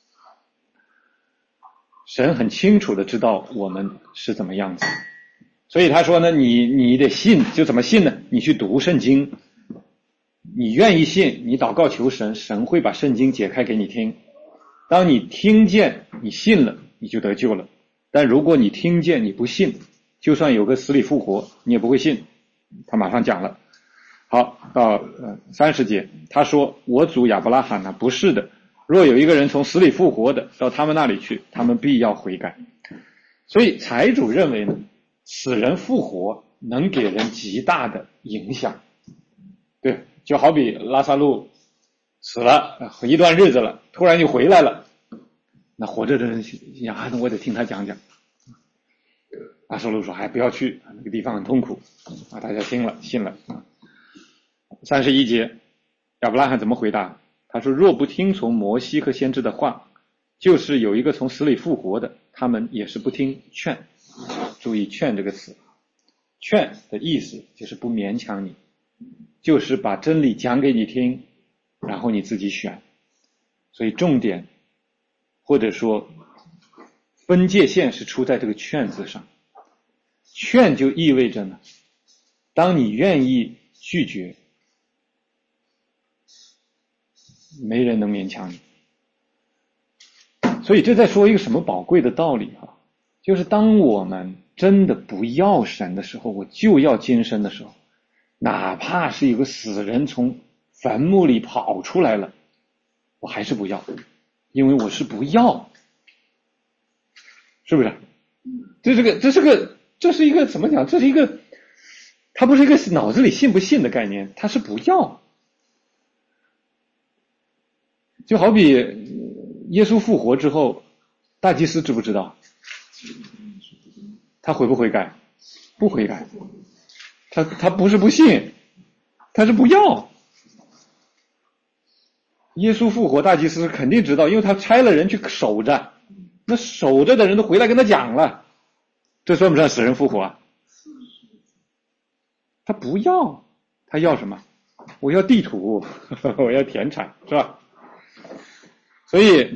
神很清楚的知道我们是怎么样子，所以他说呢，你你得信，就怎么信呢？你去读圣经，你愿意信，你祷告求神，神会把圣经解开给你听。当你听见你信了，你就得救了。但如果你听见你不信，就算有个死里复活你也不会信。他马上讲了。好，到呃三十节，他说，我主亚伯拉罕呢，不是的，若有一个人从死里复活的到他们那里去，他们必要悔改。所以财主认为呢，死人复活能给人极大的影响。对，就好比拉撒路死了一段日子了，突然就回来了，那活着的人想啊，我得听他讲讲。拉撒路说，哎，不要去，那个地方很痛苦啊。大家听了信了。三十一节，亚伯拉罕怎么回答？他说，若不听从摩西和先知的话，就是有一个从死里复活的，他们也是不听劝。注意劝这个词，劝的意思就是不勉强你，就是把真理讲给你听，然后你自己选。所以重点或者说分界线是出在这个劝字上。劝就意味着呢，当你愿意拒绝，没人能勉强你。所以这在说一个什么宝贵的道理啊？就是当我们真的不要神的时候，我就要今生的时候，哪怕是有个死人从坟墓里跑出来了，我还是不要，因为我是不要，是不是？这是个，这是个，这是一个怎么讲？这是一个，它不是一个脑子里信不信的概念，它是不要。就好比耶稣复活之后，大祭司知不知道？他悔不悔改？不悔改。他他不是不信，他是不要。耶稣复活，大祭司肯定知道，因为他差了人去守着，那守着的人都回来跟他讲了，这算不算死人复活啊？他不要，他要什么？我要地土，我要田产，是吧？所以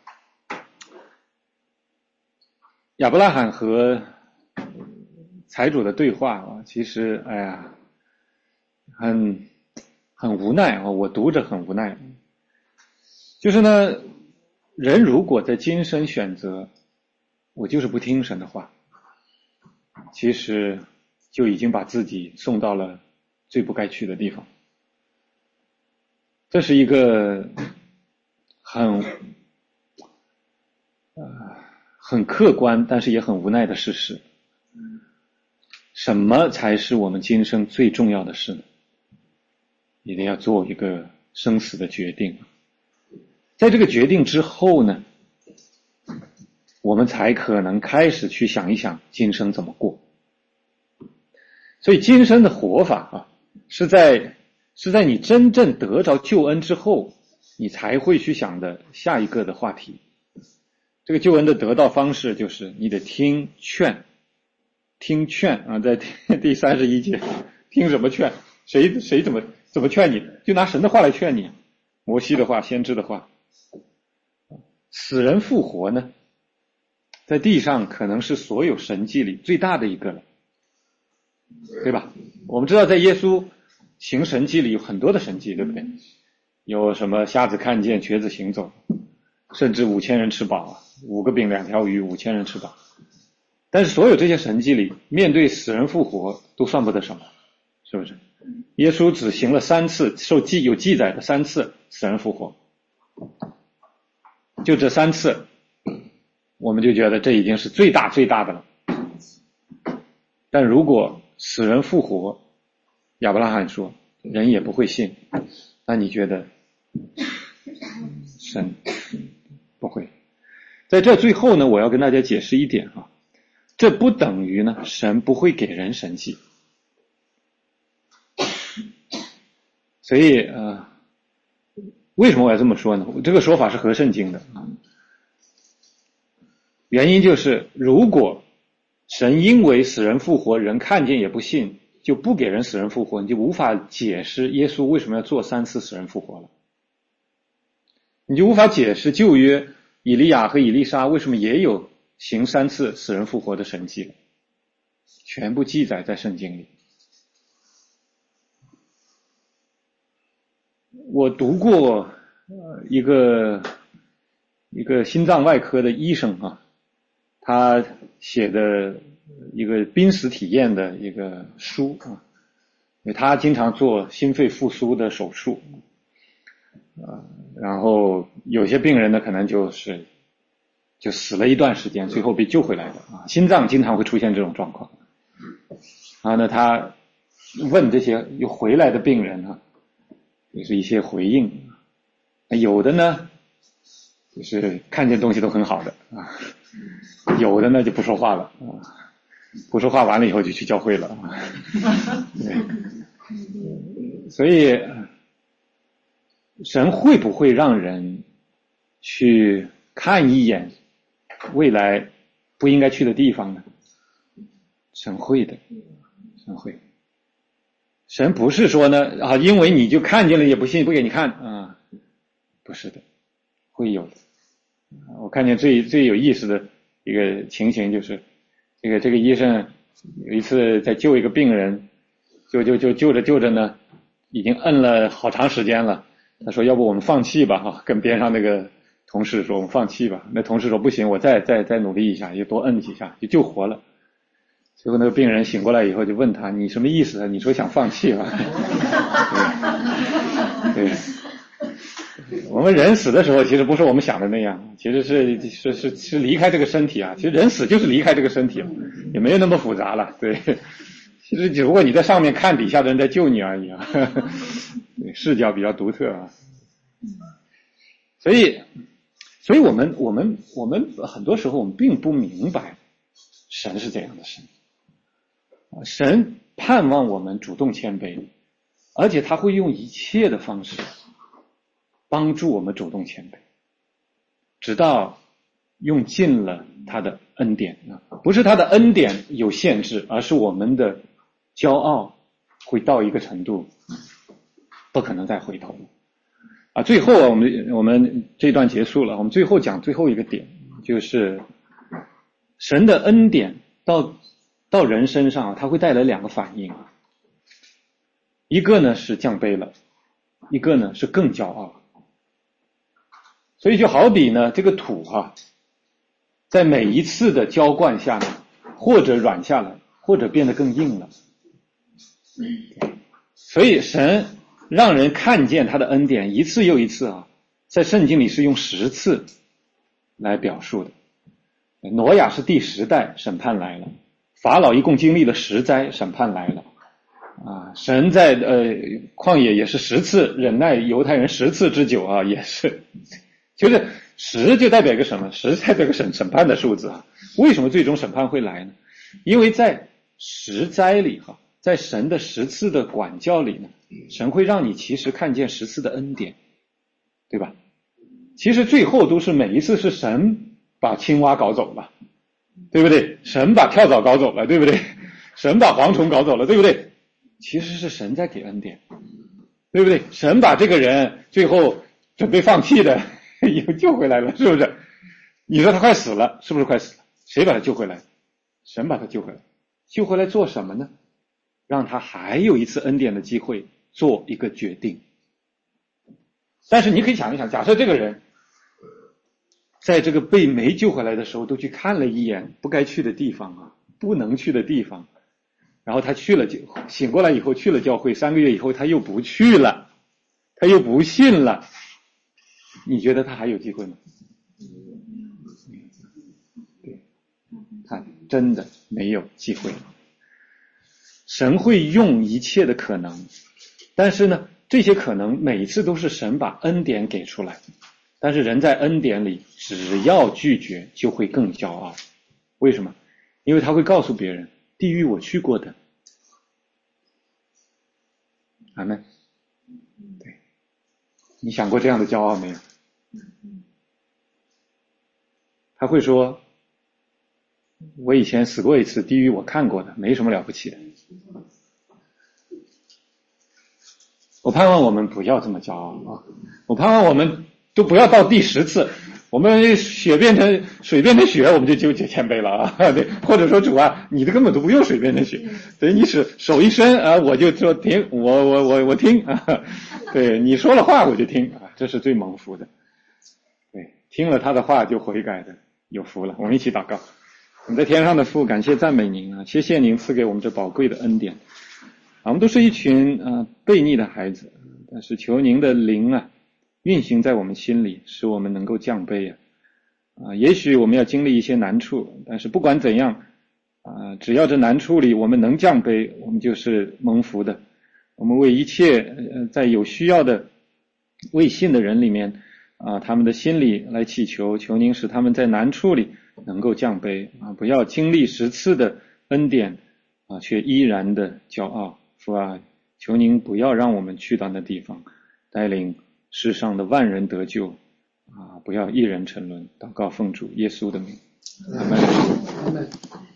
亚伯拉罕和财主的对话啊，其实哎呀，很很无奈啊，我读着很无奈。就是呢，人如果在今生选择我就是不听神的话，其实就已经把自己送到了最不该去的地方。这是一个很呃很客观但是也很无奈的事实。什么才是我们今生最重要的事呢？一定要做一个生死的决定。在这个决定之后呢，我们才可能开始去想一想今生怎么过。所以今生的活法啊，是在是在你真正得着救恩之后，你才会去想的下一个的话题。这个救恩的得到方式就是你得听劝，听劝啊，在第三十一节，听什么劝？谁谁怎么怎么劝你？就拿神的话来劝你，摩西的话，先知的话。死人复活呢，在地上可能是所有神迹里最大的一个了，对吧？我们知道在耶稣行神迹里有很多的神迹，对不对？有什么瞎子看见，瘸子行走，甚至五千人吃饱，五个饼两条鱼，五千人吃饱。但是所有这些神迹里，面对死人复活都算不得什么，是不是？耶稣只行了三次，受记有记载的三次死人复活，就这三次，我们就觉得这已经是最大最大的了。但如果死人复活，亚伯拉罕说人也不会信，那你觉得神不会？在这最后呢，我要跟大家解释一点啊，这不等于呢神不会给人神迹。所以呃，为什么我要这么说呢？这个说法是合圣经的啊。原因就是如果神因为死人复活，人看见也不信，就不给人死人复活，你就无法解释耶稣为什么要做三次死人复活了。你就无法解释旧约以利亚和以利沙为什么也有行三次死人复活的神迹了，全部记载在圣经里。我读过一个一个心脏外科的医生啊，他写的一个濒死体验的一个书啊，因为他经常做心肺复苏的手术啊，然后有些病人呢可能就是就死了一段时间，最后被救回来的啊，心脏经常会出现这种状况。然后呢，他问这些有回来的病人啊，就是一些回应，有的呢就是看见东西都很好的啊，有的呢就不说话了啊，不说话完了以后就去教会了啊。对，所以神会不会让人去看一眼未来不应该去的地方呢？神会的，神会。神不是说呢啊，因为你就看见了也不信不给你看啊，不是的，会有的。我看见最最有意思的一个情形，就是这个这个医生有一次在救一个病人，就就就救着救着呢，已经摁了好长时间了。他说要不我们放弃吧哈，跟边上那个同事说我们放弃吧。那同事说不行，我再再再努力一下，就多摁几下就救活了。最后那个病人醒过来以后就问他，你什么意思啊？你说想放弃吧？对，对，我们人死的时候其实不是我们想的那样，其实是是是是离开这个身体啊。其实人死就是离开这个身体，也没有那么复杂了。对，其实只不过你在上面看底下的人在救你而已啊。对，视角比较独特啊。所以，所以我们我们我们很多时候我们并不明白神是这样的神。神盼望我们主动谦卑，而且他会用一切的方式帮助我们主动谦卑，直到用尽了他的恩典。不是他的恩典有限制，而是我们的骄傲会到一个程度，不可能再回头啊。最后啊，我们我们这段结束了，我们最后讲最后一个点，就是神的恩典到到人身上，它会带来两个反应，一个呢是降卑了，一个呢是更骄傲。所以就好比呢，这个土哈、啊，在每一次的浇灌下呢，或者软下来，或者变得更硬了。所以神让人看见他的恩典一次又一次啊，在圣经里是用十次来表述的。挪亚是第十代，审判来了。法老一共经历了十灾，审判来了啊！神在呃旷野也是十次忍耐犹太人十次之久啊，也是，就是十就代表一个什么？十代表一个审审判的数字啊。为什么最终审判会来呢？因为在十灾里哈，在神的十次的管教里呢，神会让你其实看见十次的恩典，对吧？其实最后都是每一次是神把青蛙搞走了。对不对？神把跳蚤搞走了，对不对？神把蝗虫搞走了，对不对？其实是神在给恩典，对不对？神把这个人最后准备放弃的又救回来了，是不是？你说他快死了，是不是快死了？谁把他救回来？神把他救回来。救回来做什么呢？让他还有一次恩典的机会做一个决定。但是你可以想一想，假设这个人在这个被没救回来的时候都去看了一眼不该去的地方啊，不能去的地方，然后他去了，醒过来以后去了教会，三个月以后他又不去了，他又不信了，你觉得他还有机会吗？对，他真的没有机会。神会用一切的可能，但是呢，这些可能每一次都是神把恩典给出来，但是人在恩典里只要拒绝就会更骄傲。为什么？因为他会告诉别人，地狱我去过的。阿们。对，你想过这样的骄傲没有？他会说，我以前死过一次，地狱我看过的，没什么了不起的。我盼望我们不要这么骄傲啊！我盼望我们都不要到第十次，我们血变成水变成血，我们就就就谦卑了啊！对，或者说主啊，你的根本都不用水变成血，对，你手手一伸啊，我就说听，我我我我听啊，对，你说了话我就听啊，这是最蒙福的。对，听了他的话就悔改的有福了。我们一起祷告。我们在天上的父，感谢赞美您啊，谢谢您赐给我们这宝贵的恩典。我们都是一群呃悖逆的孩子，但是求您的灵啊运行在我们心里，使我们能够降卑啊。啊，也许我们要经历一些难处，但是不管怎样啊，只要这难处里我们能降卑，我们就是蒙福的。我们为一切呃在有需要的未信的人里面啊，他们的心里来祈求，求您使他们在难处里能够降卑啊，不要经历十次的恩典啊，却依然的骄傲。父啊，求您不要让我们去到那地方，带领世上的万人得救啊，不要一人沉沦。祷告奉主耶稣的名，阿们。